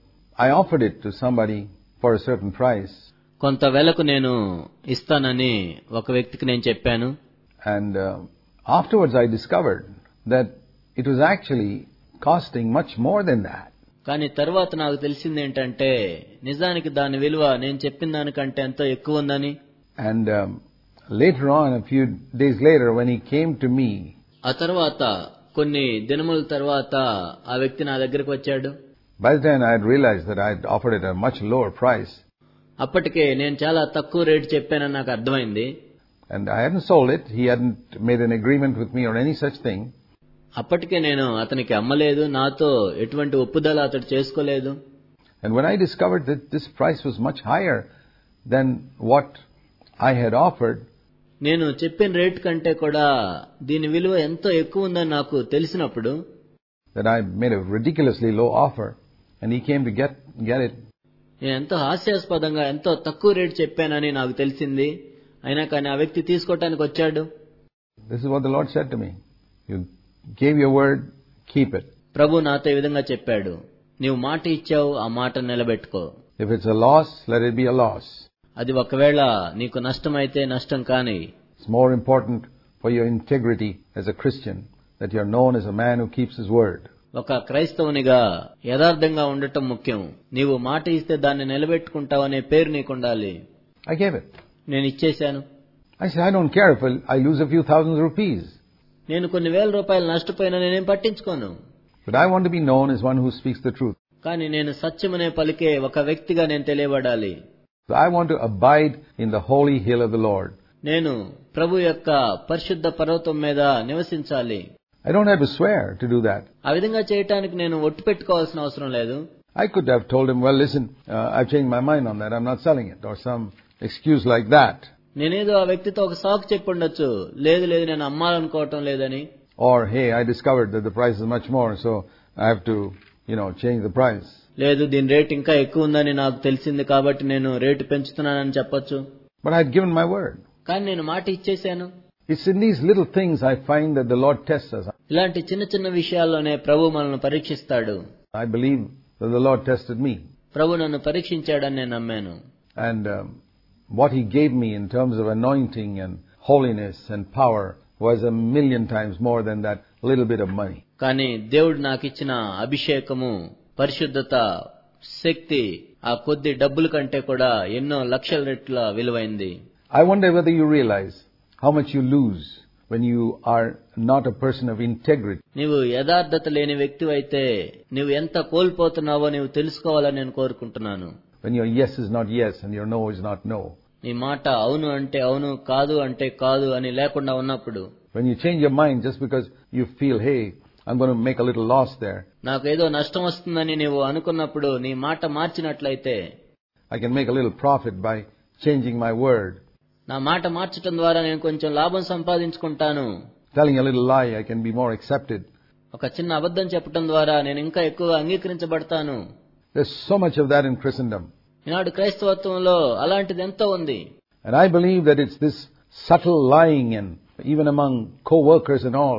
I offered it to somebody for a certain price. కొంత వెలకు నేను ఇస్తానని ఒక వ్యక్తికి నేను చెప్పాను. And afterwards I discovered that it was actually costing much more than that. కానీ తర్వాత నాకు తెలిసింది ఏంటంటే, నిజానికి దాని విలువ నేను చెప్పిన దానికంటే ఎంతో ఎక్కువ ఉందని. And later on, a few days later, when he came to me, ఆ తర్వాత కొన్ని దినముల తర్వాత ఆ వ్యక్తి నా దగ్గరికి వచ్చాడు. by the time I had realized that I had offered it at a much lower price, అప్పటికే నేను చాలా తక్కువ రేటు చెప్పానని నాకు అర్థమైంది. and I hadn't sold it, he hadn't made an agreement with me or any such thing. అప్పటికే నేను అతనికి అమ్మలేదు, నాతో ఎటువంటి ఒప్పుదల అతడు చేసుకోలేదు. And when I discovered that this price was much higher than what I had offered, నేను చెప్పిన rate కంటే కూడా దీని విలువ ఎంతో ఎక్కువ ఉందని నాకు తెలిసినప్పుడు, that I made a ridiculously low offer, and he came to get it. నేను ఎంతో హాస్యాస్పదంగా ఎంతో తక్కువ రేటు చెప్పానని నాకు తెలిసింది. అయినా కానీ ఆ వ్యక్తి తీసుకోవటానికి వచ్చాడు. This is what the Lord said to me. You gave your word, keep it. ప్రభు నాతో ఈ విధంగా చెప్పాడు, నీవు మాట ఇచ్చావు, ఆ మాట నిలబెట్టుకో. If it's a loss, let it be a loss. అది ఒకవేళ నీకు నష్టమైతే నష్టం కాని. It's more important for your integrity as a Christian that you're known as a man who keeps his word. ఒక క్రైస్తవునిగా యథార్థంగా ఉండటం ముఖ్యం. నీవు మాట ఇస్తే దాన్ని నిలబెట్టుకుంటావనే పేరు నీకుండాలి. I gave it. నేను ఇచ్చేశాను. I said, I don't care if I lose a few thousand rupees. నేను కొన్ని వేల రూపాయలు నష్టపోయినా నేనేం పట్టించుకోను. But I want to be known as one who speaks the truth. కానీ నేను సత్యమనే పలికే ఒక వ్యక్తిగా నేను తెలియబడాలి. So I want to abide in the holy hill of the Lord. నేను ప్రభు యొక్క పరిశుద్ధ పర్వతం మీద నివసించాలి. I don't have to swear to do that. ఆ విధంగా చేయటానికి నేను ఒట్టు పెట్టుకోవాల్సిన అవసరం లేదు. I could have told him, well, listen, I've changed my mind on that. I'm not selling it. Or some excuse like that. నేనేదో ఆ వ్యక్తితో ఒక సాకు చెప్పుండొచ్చు, లేదు నేను అమ్మాలనుకోవటం లేదని. Or, hey, I discovered that the price is much more, so I have to, change the price. లేదు, దీని రేట్ ఇంకా ఎక్కువ ఉందని నాకు తెలిసింది కాబట్టి నేను రేటు పెంచుతున్నానని చెప్పొచ్చు. But I had given my word. కానీ నేను మాట ఇచ్చేశాను. It's in these little things I find that the Lord tests us. ఇలాంటి చిన్న విషయాల్లోనే ప్రభు మనల్ని పరీక్షిస్తాడు. I believe that the Lord tested me. ప్రభు నన్ను పరీక్షించాడని నేను నమ్మాను. And what He gave me in terms of anointing and holiness and power was 1,000,000 times more than that little bit of money. కానీ దేవుడు నాకు ఇచ్చిన అభిషేకము, పరిశుద్ధత, శక్తి ఆ కొద్ది డబ్బుల కంటే కూడా ఎన్నో లక్షల రెట్ల విలువైంది. I wonder whether you realize how much you lose when you are not a person of integrity. నీవు యథార్థత లేని వ్యక్తివైతే నీవు ఎంత కోల్పోతున్నావో నీవు తెలుసుకోవాలని నేను కోరుకుంటున్నాను. When your yes is not yes and your no is not no. నీ మాట అవును అంటే అవును, కాదు అంటే కాదు అని లేకుండా ఉన్నప్పుడు, when you change your mind just because you feel, hey, I'm going to make a little loss there, నాకు ఏదో నష్టం వస్తుందని నీవు అనుకున్నప్పుడు నీ మాట మార్చినట్లయితే, I can make a little profit by changing my word. నా మాట మార్చడం ద్వారా నేను కొంచెం లాభం సంపాదించుకుంటాను, Telling a little lie, I can be more accepted. ఒక చిన్న అబద్ధం చెప్పడం ద్వారా నేను ఇంకా ఎక్కువగా అంగీకరించబడతాను. There's so much of that in Christendom. ఈనాడు క్రైస్తవత్వంలో అలాంటిది ఎంతో ఉంది. And I believe that it's this subtle lying, and even among co-workers and all,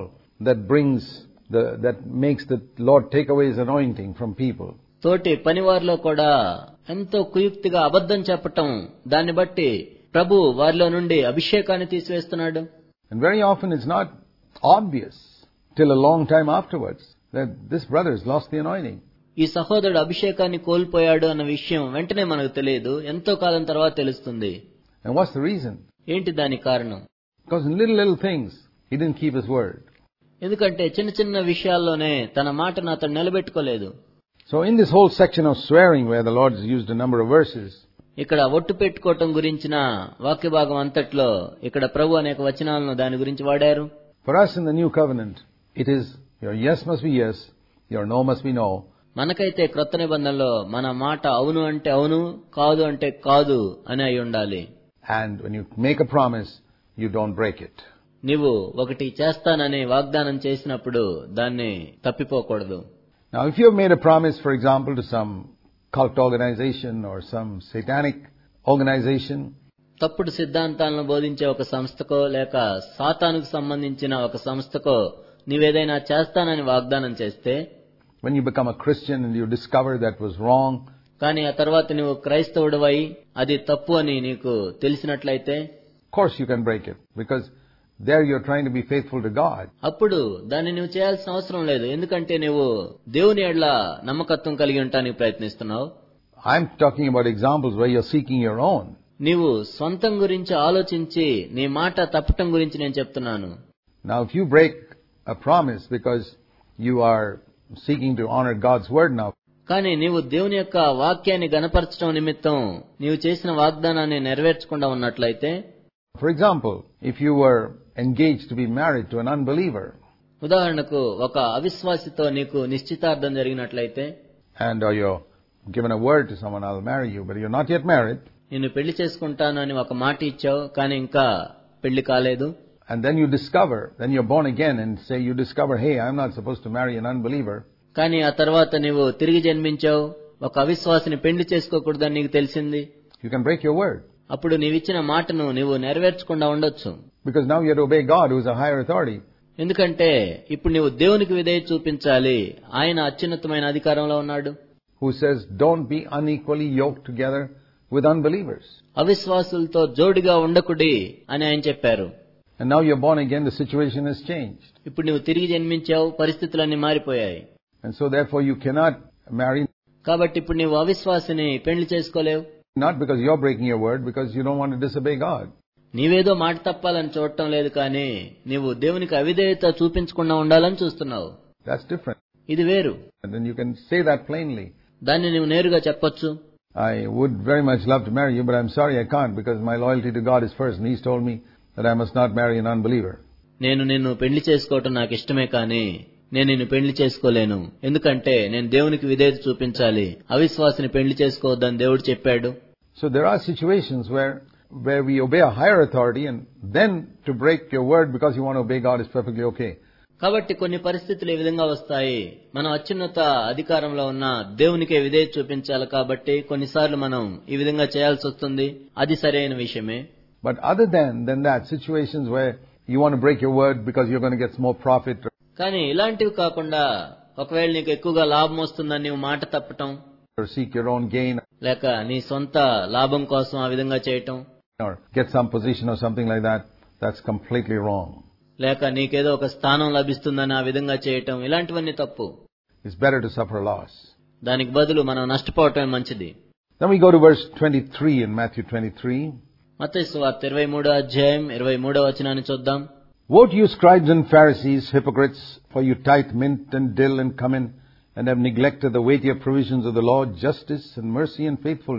that makes the Lord take away His anointing from people. తోటి పనివారిలో కూడా ఎంతో కుయుక్తిగా అబద్ధం చెప్పటం, దాన్ని బట్టి ప్రభు వారిలో నుండి అభిషేకాన్ని తీసివేస్తున్నాడు. And very often it's not obvious till a long time afterwards that this brother has lost the anointing. ఈ సహోదరుడు అభిషేకాన్ని కోల్పోయాడు అన్న విషయం వెంటనే మనకు తెలియదు, ఎంతో కాలం తర్వాత తెలుస్తుంది. And what's the reason? ఏంటి దానికి కారణం? Because in little things he didn't keep his word. ఎందుకంటే చిన్న చిన్న విషయాల్లోనే తన మాటను అతను నిలబెట్టుకోలేదు. So in this whole section of swearing, where the Lord has used a number of verses, ఇక్కడ ఒట్టు పెట్టుకోవటం గురించిన వాక్య భాగం అంతట్లో ఇక్కడ ప్రభు అనేక వచనాలను దాని గురించి వాడారు. for us in the new covenant, it is your yes must be yes, your no must be no. మనకైతే క్రొత్త నిబంధనలో మన మాట అవును అంటే అవును, కాదు అంటే కాదు అని అయి ఉండాలి. And when you make a promise, you don't break it. నీవు ఒకటి చేస్తానని వాగ్దానం చేసినప్పుడు దాన్ని తప్పిపోకూడదు. Now, if you have made a promise, for example, to some cult organization or some satanic organization, తప్పుడు సిద్ధాంతాలను బోధించే ఒక సంస్థకో లేక సాతానుకు సంబంధించిన ఒక సంస్థకో నీవేదైనా చేస్తానని వాగ్దానం చేస్తే, when you become a Christian and you discover that was wrong, కానీ ఆ తర్వాత నువ్వు క్రైస్తవుడివై అది తప్పు అని నీకు తెలిసినట్లయితే, of course you can break it, because there you're trying to be faithful to God. అప్పుడు దాన్ని నువ్వు చేయాల్సిన అవసరం లేదు, ఎందుకంటే నువ్వు దేవుని యెడల నమ్మకత్వం కలిగి ఉండటానికి ప్రయత్నిస్తున్నావు. I'm talking about examples where you're seeking your own. నీవు స్వంతం గురించి ఆలోచించి నీ మాట తప్పటం గురించి నేను చెప్తున్నాను. Now, if you break a promise because you are seeking to honor God's word now, కానీ నీవు దేవుని యొక్క వాక్యాన్ని గణపరచడం నిమిత్తం నీవు చేసిన వాగ్దానాన్ని నెరవేర్చకుండా ఉన్నట్లయితే, for example, if you were engaged to be married to an unbeliever, ఉదాహరణకు ఒక అవిశ్వాసితో నీకు నిశ్చితార్థం జరిగినట్లయితే, and you're given a word to someone, I'll marry you, but you're not yet married, నిన్ను పెళ్లి చేసుకుంటాను అని ఒక మాట ఇచ్చావు, కానీ ఇంకా పెళ్లి కాలేదు. and then you're born again and say you discover, hey, I'm not supposed to marry an unbeliever. కానీ ఆ తర్వాత నీవు తిరిగి జన్మించావు, ఒక అవిశ్వాసిని పెళ్లి చేసుకోకూడదని నీకు తెలిసింది. You can break your word. అప్పుడు నీవిచ్చిన మాటను నీవు నెరవేర్చకుండా ఉండొచ్చు. Because now you have to obey God, who is a higher authority. ఎందుకంటే ఇప్పుడు నీవు దేవునికి విధేయత చూపించాలి, ఆయన అత్యున్నతమైన అధికారంలో ఉన్నాడు. Who says, don't be unequally yoked together with unbelievers. అవిశ్వాసులతో జోడిగా ఉండకుడి అని ఆయన చెప్పారు. And now you're born again, the situation has changed. ఇప్పుడు నువ్వు తిరిగి జన్మించావు, పరిస్థితులన్నీ మారిపోయాయి. And so therefore you cannot marry. కాబట్టి ఇప్పుడు నీవు అవిశ్వాసిని పెళ్లి చేసుకోలేవు. Not because you're breaking your word, because you don't want to disobey God. నీవేదో మాట తప్పాలని చూడటం లేదు, కానీ నీవు దేవునికి అవిధేయత చూపించకుండా ఉండాలని చూస్తున్నావు. That's different. ఇది వేరు. And then you can say that plainly. దాన్ని నువ్వు నేరుగా చెప్పొచ్చు. I would very much love to marry you, but I'm sorry I can't, because my loyalty to God is first, and He's told me that I must not marry an unbeliever. నేను నిన్ను పెళ్లి చేసుకోవటం నాకు ఇష్టమే, కానీ నేను నిన్ను పెళ్లి చేసుకోలేను, ఎందుకంటే నేను దేవునికి విధేయత చూపించాలి, అవిశ్వాసిని పెళ్లి చేసుకోవద్దని దేవుడు చెప్పాడు. So there are situations where we obey a higher authority, and then to break your word because you want to obey God is perfectly okay. కాబట్టి కొన్ని పరిస్థితులు ఈ విధంగా వస్తాయి. మనం అత్యున్నత అధికారంలో ఉన్న దేవునికే విధేయత చూపించాలి, కాబట్టి కొన్నిసార్లు మనం ఈ విధంగా చేయాల్సి వస్తుంది, అది సరైన విషయమే. But other than that, situations where you want to break your word because you're going to get more profit, కానీ ఇలాంటివి కాకుండా ఒకవేళ నీకు ఎక్కువగా లాభం వస్తుందని నీవు మాట తప్పటం, or seek your own gain, లేక నీ సొంత లాభం కోసం ఆ విధంగా చేయటం, or get some position or something like that, that's completely wrong. లేక నీకేదో ఒక స్థానం లభిస్తుందని ఆ విధంగా చేయటం, ఇలాంటివన్నీ తప్పు. It's better to suffer loss. దానికి బదులు మనం నష్టపోవటమే మంచిది. Then we go to verse 23 in Matthew 23. మత్తయి సువార్త 23వ అధ్యాయం 23వ వచనాన్ని చూద్దాం. Woe to you, scribes and Pharisees, hypocrites, for you tithe mint and dill and cumin, and have neglected the weightier provisions of the law, justice and mercy and faithfulness.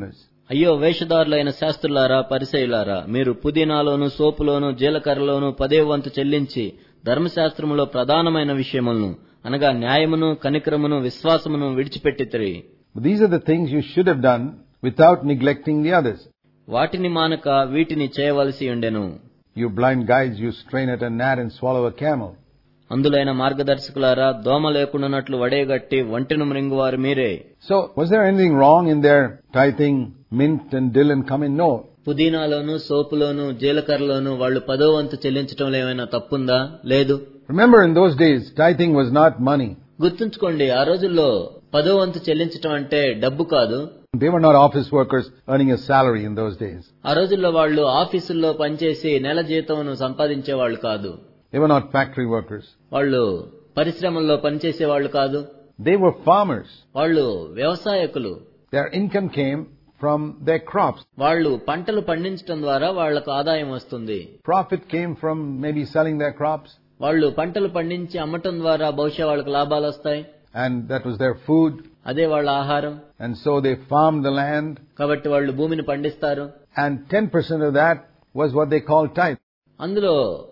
అయ్యో వేషధారులైన శాస్త్రులారా, పరిసయ్యులారా, మీరు పుదీనాలోను, సోపులోను, జీలకర్రలోను 10వ వంతు చెల్లించి ధర్మశాస్త్రములో ప్రధానమైన విషయములను అనగా న్యాయమును, కనికరమును, విశ్వాసమును విడిచిపెట్టితిరి. These are the things you should have done without neglecting the others. వాటిని మానక వీటిని చేయవలసి ఉండెను. You blind guides, you strain at a gnat and swallow a camel. అందులైన మార్గదర్శకులారా, దోమ లేకుండానట్లు వడేగట్టి వంటెను మృంగువారు మీరే. So, was there anything wrong in their tithing mint and dill and cumin? No. పుదీనాలోను, సోపులోను, జీలకర్రలోను వాళ్ళు 10వ వంతు చెల్లించడంలో ఏమైనా తప్పుందా? లేదు. Remember, in those days, tithing was not money. గుర్తుంచుకోండి, ఆ రోజుల్లో 10వ వంతు చెల్లించడం అంటే డబ్బు కాదు. They were not office workers earning a salary in those days. ఆ రోజుల్లో వాళ్ళు ఆఫీసుల్లో పనిచేసి నెల జీతమును సంపాదించేవాళ్లు కాదు. They were not factory workers. వాళ్ళు పరిశ్రమల్లో పనిచేసేవాళ్లు కాదు. They were farmers. వాళ్ళు వ్యవసాయకులు. Their income came from their crops. వాళ్ళు పంటలు పండించడం ద్వారా వాళ్లకు ఆదాయం వస్తుంది. Profit came from maybe selling their crops. వాళ్ళు పంటలు పండించి అమ్మటం ద్వారా బహుశా వాళ్ళకి లాభాలు వస్తాయి. And that was their food. అదే వాళ్ళ ఆహారం. And so they farmed the land. కాబట్టి వాళ్ళు భూమిని పండిస్తారు. And 10% of that was what they called tithe. అందులో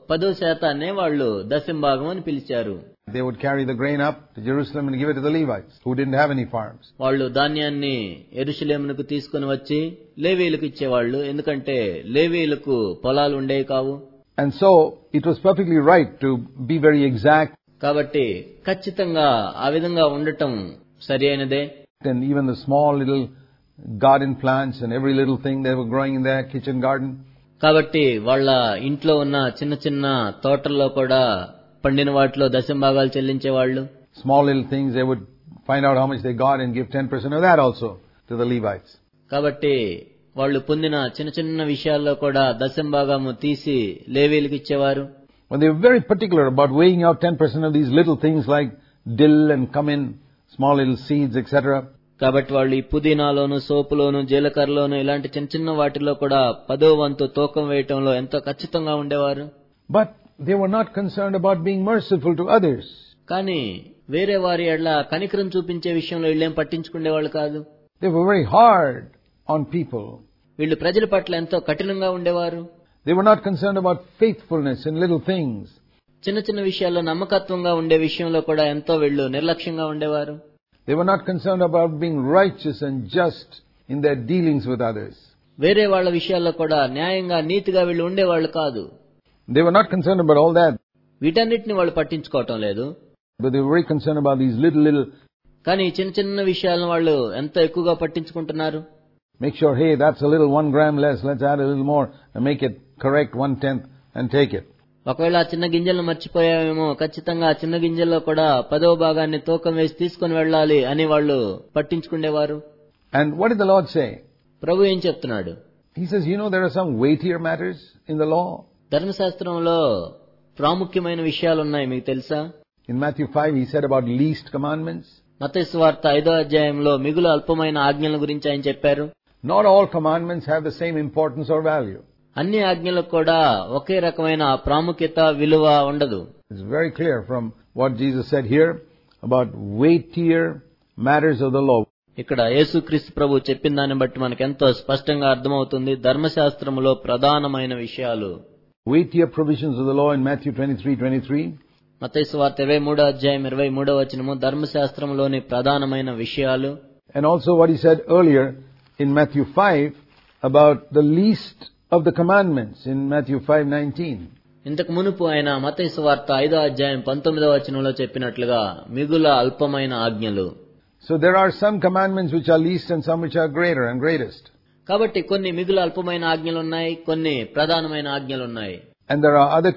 10% వాళ్ళు దశంభాగం అని పిలిచారు. They would carry the grain up to Jerusalem and give it to the Levites, who didn't have any farms. వాళ్ళు ధాన్యాన్ని యెరూషలేమునకు తీసుకుని వచ్చి లేవీయులకు ఇచ్చేవాళ్ళు, ఎందుకంటే లేవీయులకు పొలాలు ఉండేవి కావు. And so it was perfectly right to be very exact. కాబట్టి ఖచ్చితంగా ఆ విధంగా ఉండటం సరి అయినదే. And even the small little garden plants and every little thing they were growing in their kitchen garden. కాబట్టి వాళ్ళ ఇంట్లో ఉన్న చిన్న చిన్న తోటల్లో కూడా పండిన వాటిలో దశంభాగాలు చెల్లించేవాళ్ళు. Small little things, they would find out how much they got and give 10% of that also to the Levites. కాబట్టి వాళ్ళు పొందిన చిన్న చిన్న విషయాల్లో కూడా దశంభాగము తీసి లేవీయులకు ఇచ్చేవారు. But they were very particular about weighing out 10% of these little things like dill and cumin, small little seeds, etc. కాబట్టి వాళ్ళు ఈ పుదీనాలోను, సోపులోను, జీలకర్రలోను ఇలాంటి చిన్న చిన్న వాటిలో కూడా 10వ వంతు తూకం వేయటంలో ఎంతో ఖచ్చితంగా ఉండేవారు. But they were not concerned about being merciful to others. కానీ వేరే వారి ఎడల కనికరం చూపించే విషయంలో వీళ్ళేం పట్టించుకునేవాళ్ళు కాదు. They were very hard on people. వీళ్ళు ప్రజల పట్ల ఎంతో కఠినంగా ఉండేవారు. They were not concerned about faithfulness in little things. చిన్న చిన్న విషయాల్లో నమ్మకత్వంగా ఉండే విషయంలో కూడా ఎంతో వీళ్ళు నిర్లక్ష్యంగా ఉండేవారు. They were not concerned about being righteous and just in their dealings with others. వేరే వాళ్ళ విషయాల్లో కూడా న్యాయంగా, నీతిగా వీళ్ళు ఉండేవాళ్ళు కాదు. They were not concerned about all that. వీటన్నిటిని వాళ్ళు పట్టించుకోవటం లేదు. But they were very concerned about these little. కానీ చిన్న చిన్న విషయాలను వాళ్ళు ఎంతో ఎక్కువగా పట్టించుకుంటున్నారు. Make sure, hey, that's a little 1 gram less. Let's add a little more and make it correct 1/10 and take it. ఒకవేళ ఆ చిన్న గింజలను మర్చిపోయామేమో, ఖచ్చితంగా ఆ చిన్న గింజల్లో కూడా 10వ భాగాన్ని తూకం వేసి తీసుకుని వెళ్ళాలి అని వాళ్ళు పట్టించుకునేవారు. And what did the Lord say? ప్రభు ఏం చెప్తున్నాడు? He says, there are some weightier matters in the law. ధర్మశాస్త్రంలో ప్రాముఖ్యమైన విషయాలున్నాయి, మీకు తెలుసా? In Matthew 5, he said about least commandments. మత్తయి సువార్త 5వ అధ్యాయంలో మిగులు అల్పమైన ఆజ్ఞల గురించి ఆయన చెప్పారు. Not all commandments have the same importance or value. అన్ని ఆజ్ఞలకు కూడా ఒకే రకమైన ప్రాముఖ్యత, విలువ ఉండదు. It's very clear from what Jesus said here about weightier matters of the law. ఇక్కడ యేసుక్రీస్తు ప్రభు చెప్పిన దాన్ని బట్టి మనకెంతో స్పష్టంగా అర్థమవుతుంది ధర్మశాస్త్రములో ప్రధానమైన విషయాలు. Weightier provisions of the law in Matthew 23:23. మత్తయి సువార్త 23వ అధ్యాయం 23వ వచనము ధర్మశాస్త్రములోని ప్రధానమైన విషయాలు. And also what he said earlier in Matthew 5 about the least of the commandments in Matthew 5:19. ఇంతకు మునుపు ఆయన మత్తయి సువార్త 5వ అధ్యాయం 19వ వచనంలో చెప్పినట్లుగా మిగుల అల్పమైన ఆజ్ఞలు. So there are some commandments which are least and some which are greater and greatest. కాబట్టి కొన్ని మిగుల అల్పమైన ఆజ్ఞలు ఉన్నాయి, కొన్ని ప్రధానమైన ఆజ్ఞలు ఉన్నాయి. And there are other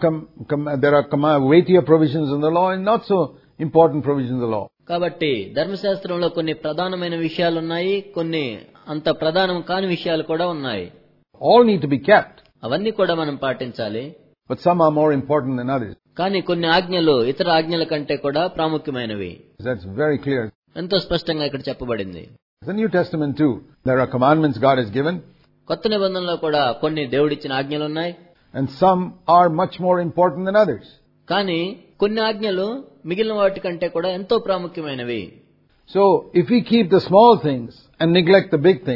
weightier provisions in the law and not so important provisions in the law. కాబట్టి ధర్మశాస్త్రంలో కొన్ని ప్రధానమైన విషయాలు ఉన్నాయి, కొన్ని అంత ప్రధానం కాని విషయాలు కూడా ఉన్నాయి. All need to be kept. అవన్నీ కూడా మనం పాటించాలి. But some are more important than others. కానీ కొన్ని ఆజ్ఞలు ఇతర ఆజ్ఞల కంటే కూడా ప్రాముఖ్యమైనవి. That's very clear. ఎంతో స్పష్టంగా ఇక్కడ చెప్పబడింది. The New Testament too. There are commandments God has given. కొత్త నిబంధనలో కూడా కొన్ని దేవుడిచ్చిన ఆజ్ఞలు ఉన్నాయి. And some are much more important than others. కానీ కొన్ని ఆజ్ఞలు మిగిలిన వాటి కంటే కూడా ఎంతో ప్రాముఖ్యమైనవి. So if we keep the small things and neglect the big things,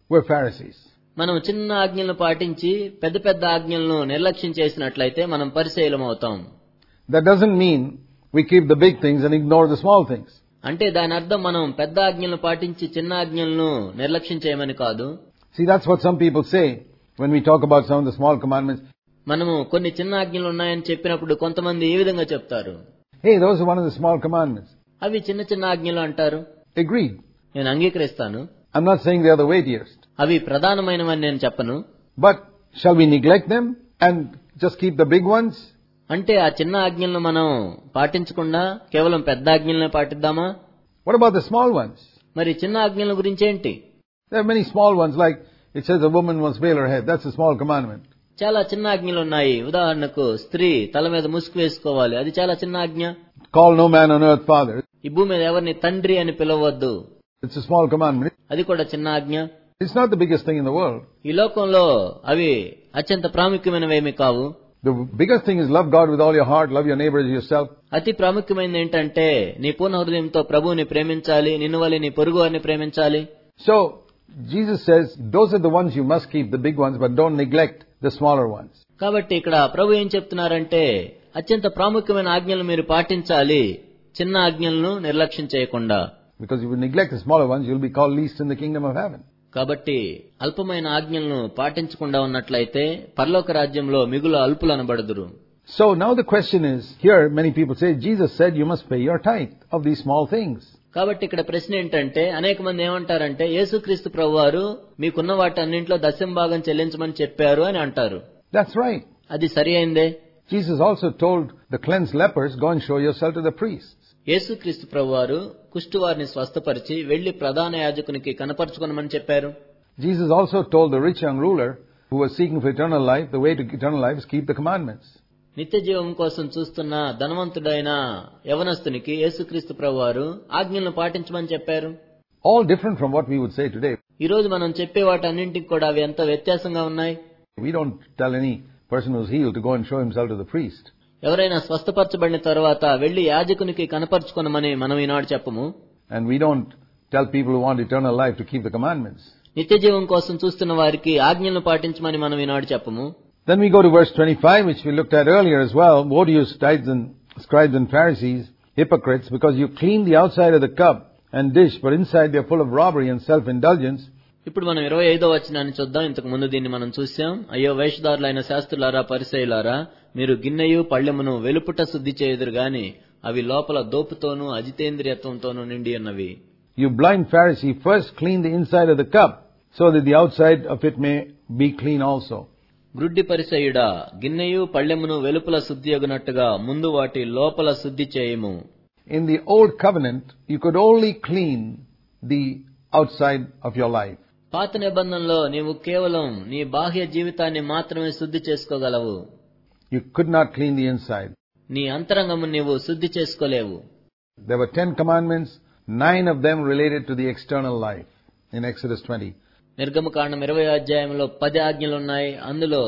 we're Pharisees. మనం చిన్న ఆజ్ఞలను పాటించి పెద్ద పెద్ద ఆజ్ఞలను నిర్లక్ష్యం చేసినట్లయితే మనం పరిసయ్యులం అవుతాం. That doesn't mean we keep the big things and ignore the small things. అంటే దాని అర్థం మనం పెద్ద ఆజ్ఞలను పాటించి చిన్న ఆజ్ఞలను నిర్లక్ష్యం చేయమని కాదు. See, that's what some people say when we talk about some of the small commandments. మనము కొన్ని చిన్న ఆజ్ఞలు ఉన్నాయని చెప్పినప్పుడు కొంతమంది ఈ విధంగా చెప్తారు, Hey, those are one of the small commandments. అవి చిన్న చిన్న ఆజ్ఞలు అంటారు. Agreed. నేను అంగీకరిస్తాను. I'm not saying they are the weightiest. అవి ప్రధానమైనవని నేను చెప్పను. But shall we neglect them and just keep the big ones? అంటే ఆ చిన్న ఆజ్ఞలను మనం పాటించకుండా కేవలం పెద్ద ఆజ్ఞలనే పాటిద్దామా? What about the small ones? మరి చిన్న ఆజ్ఞల గురించి ఏంటి? There are many small ones, like it says a woman must veil her head. That's a small commandment. చాలా చిన్న ఆజ్ఞలు ఉన్నాయి. ఉదాహరణకు స్త్రీ తల మీద ముసుగు వేసుకోవాలి, అది చాలా చిన్న ఆజ్ఞ. Call no man on earth father. ఈ భూమి మీద ఎవరిని తండ్రి అని పిలవద్దు, It's a small commandment. అది కూడా చిన్న ఆజ్ఞ. It's not the biggest thing in the world. ఈ లోకంలో అవి అత్యంత ప్రాముఖ్యమైనవేమీ కావు. The biggest thing is love God with all your heart, love your neighbor as yourself. అతి ప్రాముఖ్యమైనది ఏంటంటే నీ పూర్ణ హృదయంతో ప్రభువుని ప్రేమించాలి, నిన్ను వలె నీ పొరుగు వారిని ప్రేమించాలి. So, Jesus says, those are the ones you must keep, the big ones, but don't neglect the smaller ones. కాబట్టి ఇక్కడ ప్రభు ఏం చెప్తున్నారంటే అత్యంత ప్రాముఖ్యమైన ఆజ్ఞలు మీరు పాటించాలి, చిన్న ఆజ్ఞలను నిర్లక్ష్యం చేయకుండా. Because if you neglect the smaller ones, you'll be called least in the kingdom of heaven. కాబట్టి అల్పమైన ఆజ్ఞలను పాటించకుండా ఉన్నట్లయితే పరలోక రాజ్యంలో మిగులు అల్పులు అనబడుదురు. So now the question is, here many people say, Jesus said you must pay your tithe of these small things. కాబట్టి ఇక్కడ ప్రశ్న ఏంటంటే అనేక మంది ఏమంటారంటే యేసుక్రీస్తు ప్రభువారు మీకున్న వాటన్నింటిలో దశమ భాగం చెల్లించమని చెప్పారు అని అంటారు. That's right. అది సరి అయిందే. Jesus also told the cleansed lepers, go and show yourself to the priests. యేసుక్రీస్తు ప్రభువారు కుష్ఠువారిని స్వస్థపరిచి వెళ్లి ప్రధాన యాజకునికి కనపరుచుకొనమని చెప్పారు. Jesus also told the rich young ruler who was seeking for eternal life, the way to eternal life is keep the commandments. నిత్య జీవం కోసం చూస్తున్న ధనవంతుడైన యవనస్తునికి యేసుక్రీస్తు ప్రభువారు ఆజ్ఞలను పాటించమని చెప్పారు. All different from what we would say today. ఈ రోజు మనం చెప్పే వాటన్నింటికి కూడా అవి ఎంత వ్యత్యాసంగా ఉన్నాయి. We don't tell any person who's healed to go and show himself to the priest. ఎవరైనా స్వస్థపరచబడిన తర్వాత వెళ్లి యాజకునికి కనపరుచుకొనమని మనం ఈనాడు చెప్పము. And we don't tell people who want eternal life to keep the commandments. నిత్య జీవం కోసం చూస్తున్న వారికి ఆజ్ఞలను పాటించమని మనం ఈనాడు చెప్పము. Then we go to verse 25, which we looked at earlier as well. Woe to you, scribes and Pharisees, hypocrites, because you clean the outside of the cup and dish, but inside they are full of robbery and self-indulgence. ఇప్పుడు మనం 25వ వచనాన్ని చూద్దాం. ఇంతకు ముందు దీన్ని మనం చూసాం. అయ్యో వేషధారులైన శాస్త్రులారా, పరిసయ్యులారా, మీరు గిన్నెయు పళ్ళెమును వెలుపుట శుద్ధి చేయుదురు గాని అవి లోపల దోపుతోనూ అజితేంద్రియత్వంతోనూ నిండి ఉన్నవి. You blind Pharisee, first clean the inside of the cup, so that the outside of it may be clean also. గ్రుడ్డి పరిసయ్యుడా, గిన్నెయు పళ్ళెమును వెలుపల శుద్ధి అగునట్టుగా ముందు వాటి లోపల శుద్ధి చేయము. In the old covenant, you could only clean the outside of your life. పాత నిబంధనలో నీవు కేవలం నీ బాహ్య జీవితాన్ని మాత్రమే శుద్ధి చేసుకోగలవు. You could not clean the inside. నీ అంతరంగము నీవు శుద్ధి చేసుకోలేవు. There were 10 commandments, 9 of them related to the external life in Exodus 20. నిర్గమకాండం 20వ అధ్యాయంలో 10 ఆజ్ఞలున్నాయి. అందులో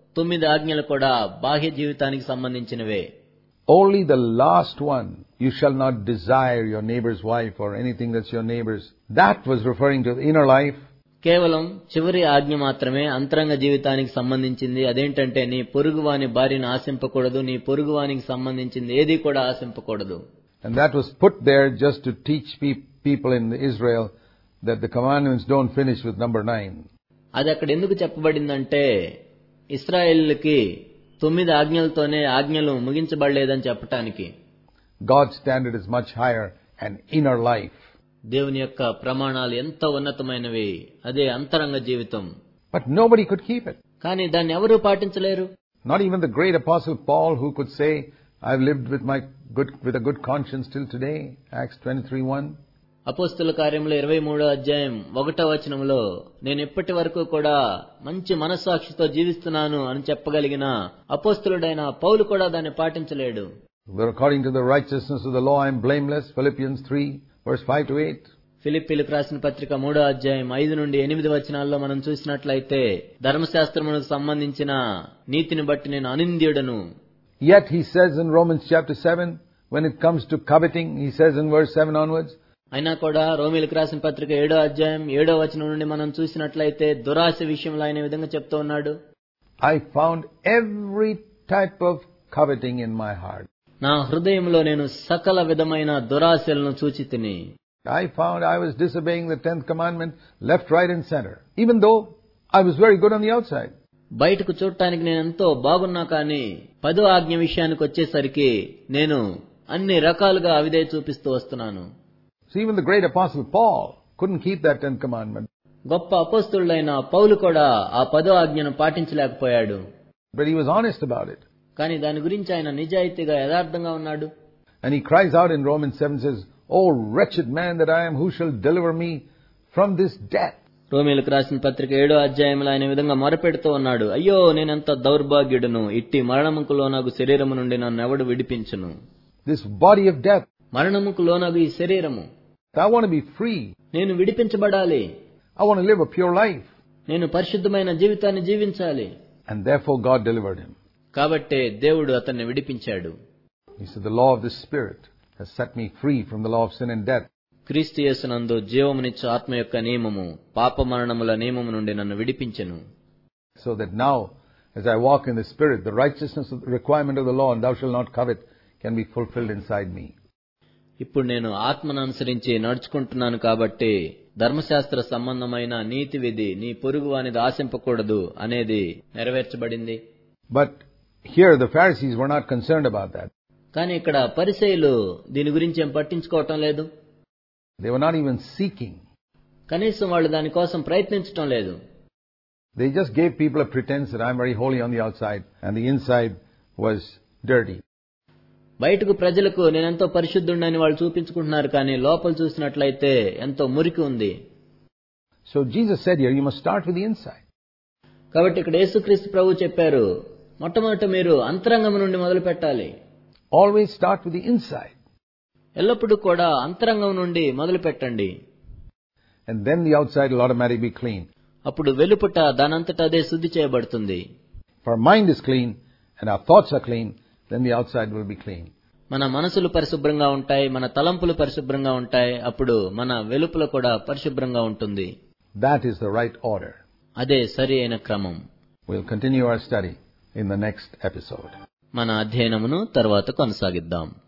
9 ఆజ్ఞలు కూడా బాహ్య జీవితానికి సంబంధించినవే. Only the last one, you shall not desire your neighbor's wife or anything that's your neighbor's. That was referring to the inner life. కేవలం చివరి ఆజ్ఞ మాత్రమే అంతరంగ జీవితానికి సంబంధించింది. అదేంటంటే నీ పొరుగువాని భార్యను ఆశింపకూడదు, నీ పొరుగువానికి సంబంధించింది ఏది కూడా ఆశింపకూడదు. And that was put there just to teach people in Israel that the commandments don't finish with number 9. అది అక్కడ ఎందుకు చెప్పబడిందంటే ఇశ్రాయేలుకి 9 ఆజ్ఞలతోనే ఆజ్ఞలు ముగించబడలేదని చెప్పటానికి. God's standard is much higher and inner life. దేవుని యొక్క ప్రమాణాలు ఎంత ఉన్నతమైనవి, అదే అంతరంగ జీవితం. But nobody could keep it. కానీ దాన్ని ఎవరూ పాటించలేరు. Not even the great apostle Paul, who could say, I've lived with a good conscience till today, Acts 23:1. అపోస్తలుల కార్యములు 23వ అధ్యాయం 1వ వచనంలో నేను ఇప్పటి వరకు కూడా మంచి మనస్సాక్షితో జీవిస్తున్నాను అని చెప్పగలిగిన అపోస్తలుడైన పౌలు కూడా దాన్ని పాటించలేడు. According to the righteousness of the law, I am blameless, Philippians 3, verse 5 to 8. ఫిలిప్పీలకు రాసిన పత్రిక 3వ అధ్యాయం 5 నుండి 8 వచనాల్లో మనం చూసినట్లయితే ధర్మశాస్త్రమునకు సంబంధించిన నీతిని బట్టి నేను అనింద్యుడను. Yet he says in Romans chapter 7, when it comes to coveting, he says in verse 7 onwards, అయినా కూడా రోమీయులకు రాసిన పత్రిక 7వ అధ్యాయం 7వ వచనం నుండి మనం చూసినట్లయితే దురాశ విషయంలో ఆయన ఈ విధంగా చెప్తూ ఉన్నాడు. I found every type of coveting in my heart. నా హృదయంలో నేను సకల విధమైన దురాశలను చూచితిని. I found I was disobeying the 10th commandment left, right and center, even though I was very good on the outside. బయటకు చూడటానికి నేను ఎంతో బాగున్నా కానీ 10వ ఆజ్ఞ విషయానికి వచ్చేసరికి నేను అన్ని రకాలుగా అవిధేయత చూపిస్తూ వస్తున్నాను. So even the great apostle Paul couldn't keep that 10th commandment. గొప్ప అపోస్తలుడైన పౌలు కూడా ఆ 10వ ఆజ్ఞను పాటించలేకపోయాడు. But he was honest about it. కానీ దాని గురించి ఆయన నిజాయితీగా యథార్థంగా ఉన్నాడు. And he cries out in Romans 7 says, "Oh wretched man that I am, who shall deliver me from this death?" రోమీయులకు రాసిన పత్రిక 7వ అధ్యాయంలో ఆయన విధంగా మొరపెడుతూ ఉన్నాడు. అయ్యో నేనెంత దౌర్భాగ్యుడును, ఇట్టి మరణముకు లోనగు శరీరము నుండి నన్ను ఎవడు విడిపించును. This body of death. మరణముకు లోనగు ఈ శరీరము. I want to be free. నేను విడిపించబడాలి. I want to live a pure life. నేను పరిశుద్ధమైన జీవితాన్ని జీవించాలి. And therefore God delivered him. కాబట్టే దేవుడు అతన్ని విడిపించాడు. He said, "The law of the Spirit has set me free from the law of sin and death." క్రీస్తు యేసునందు జీవమునిచ్చు ఆత్మ యొక్క నియమము పాప మరణముల నియమము నుండి నన్ను విడిపించెను. So that now, as I walk in the Spirit, the righteousness of the requirement of the law, and thou shalt not covet, can be fulfilled inside me. ఇప్పుడు నేను ఆత్మను అనుసరించి నడుచుకుంటున్నాను కాబట్టి ధర్మశాస్త్ర సంబంధమైన నీతి విధి నీ పొరుగు వానిది ఆశింపకూడదు అనేది నెరవేర్చబడింది. But here the Pharisees were not concerned about that. కానీ ఇక్కడ పరిసయ్యులు దీని గురించి ఏం పట్టించుకోవటం లేదు. They were not even seeking. కనీసం వాళ్ళు దానికోసం ప్రయత్నించటం లేదు. They just gave people a pretense that I'm very holy on the outside and the inside was dirty. బయటకు ప్రజలకు నేనెంతో పరిశుద్ధుడిని వాళ్ళు చూపించుకుంటున్నారు, కానీ లోపల చూసినట్లయితే ఎంతో మురికి ఉంది. So Jesus said here, you must start with the inside. కాబట్టి ఇక్కడ యేసుక్రీస్తు ప్రభువు చెప్పారు, మొట్టమొదట మీరు అంతరంగం నుండి మొదలు పెట్టాలి. Always start with the inside. ఎల్లప్పుడూ కూడా అంతరంగం నుండి మొదలు పెట్టండి. And then the outside will automatically be clean. అప్పుడు వెలుపట దానంతట అదే శుద్ధి చేయబడుతుంది. If our mind is clean and our thoughts are clean, then the outside will be clean. మన మనసులు పరిశుభ్రంగా ఉంటాయి, మన తలంపులు పరిశుభ్రంగా ఉంటాయి, అప్పుడు మన వెలుపల కూడా పరిశుభ్రంగా ఉంటుంది. That is the right order. అదే సరి అయిన క్రమం. We'll continue our study in the next episode. మన అధ్యయనమును తర్వాత కొనసాగిద్దాం.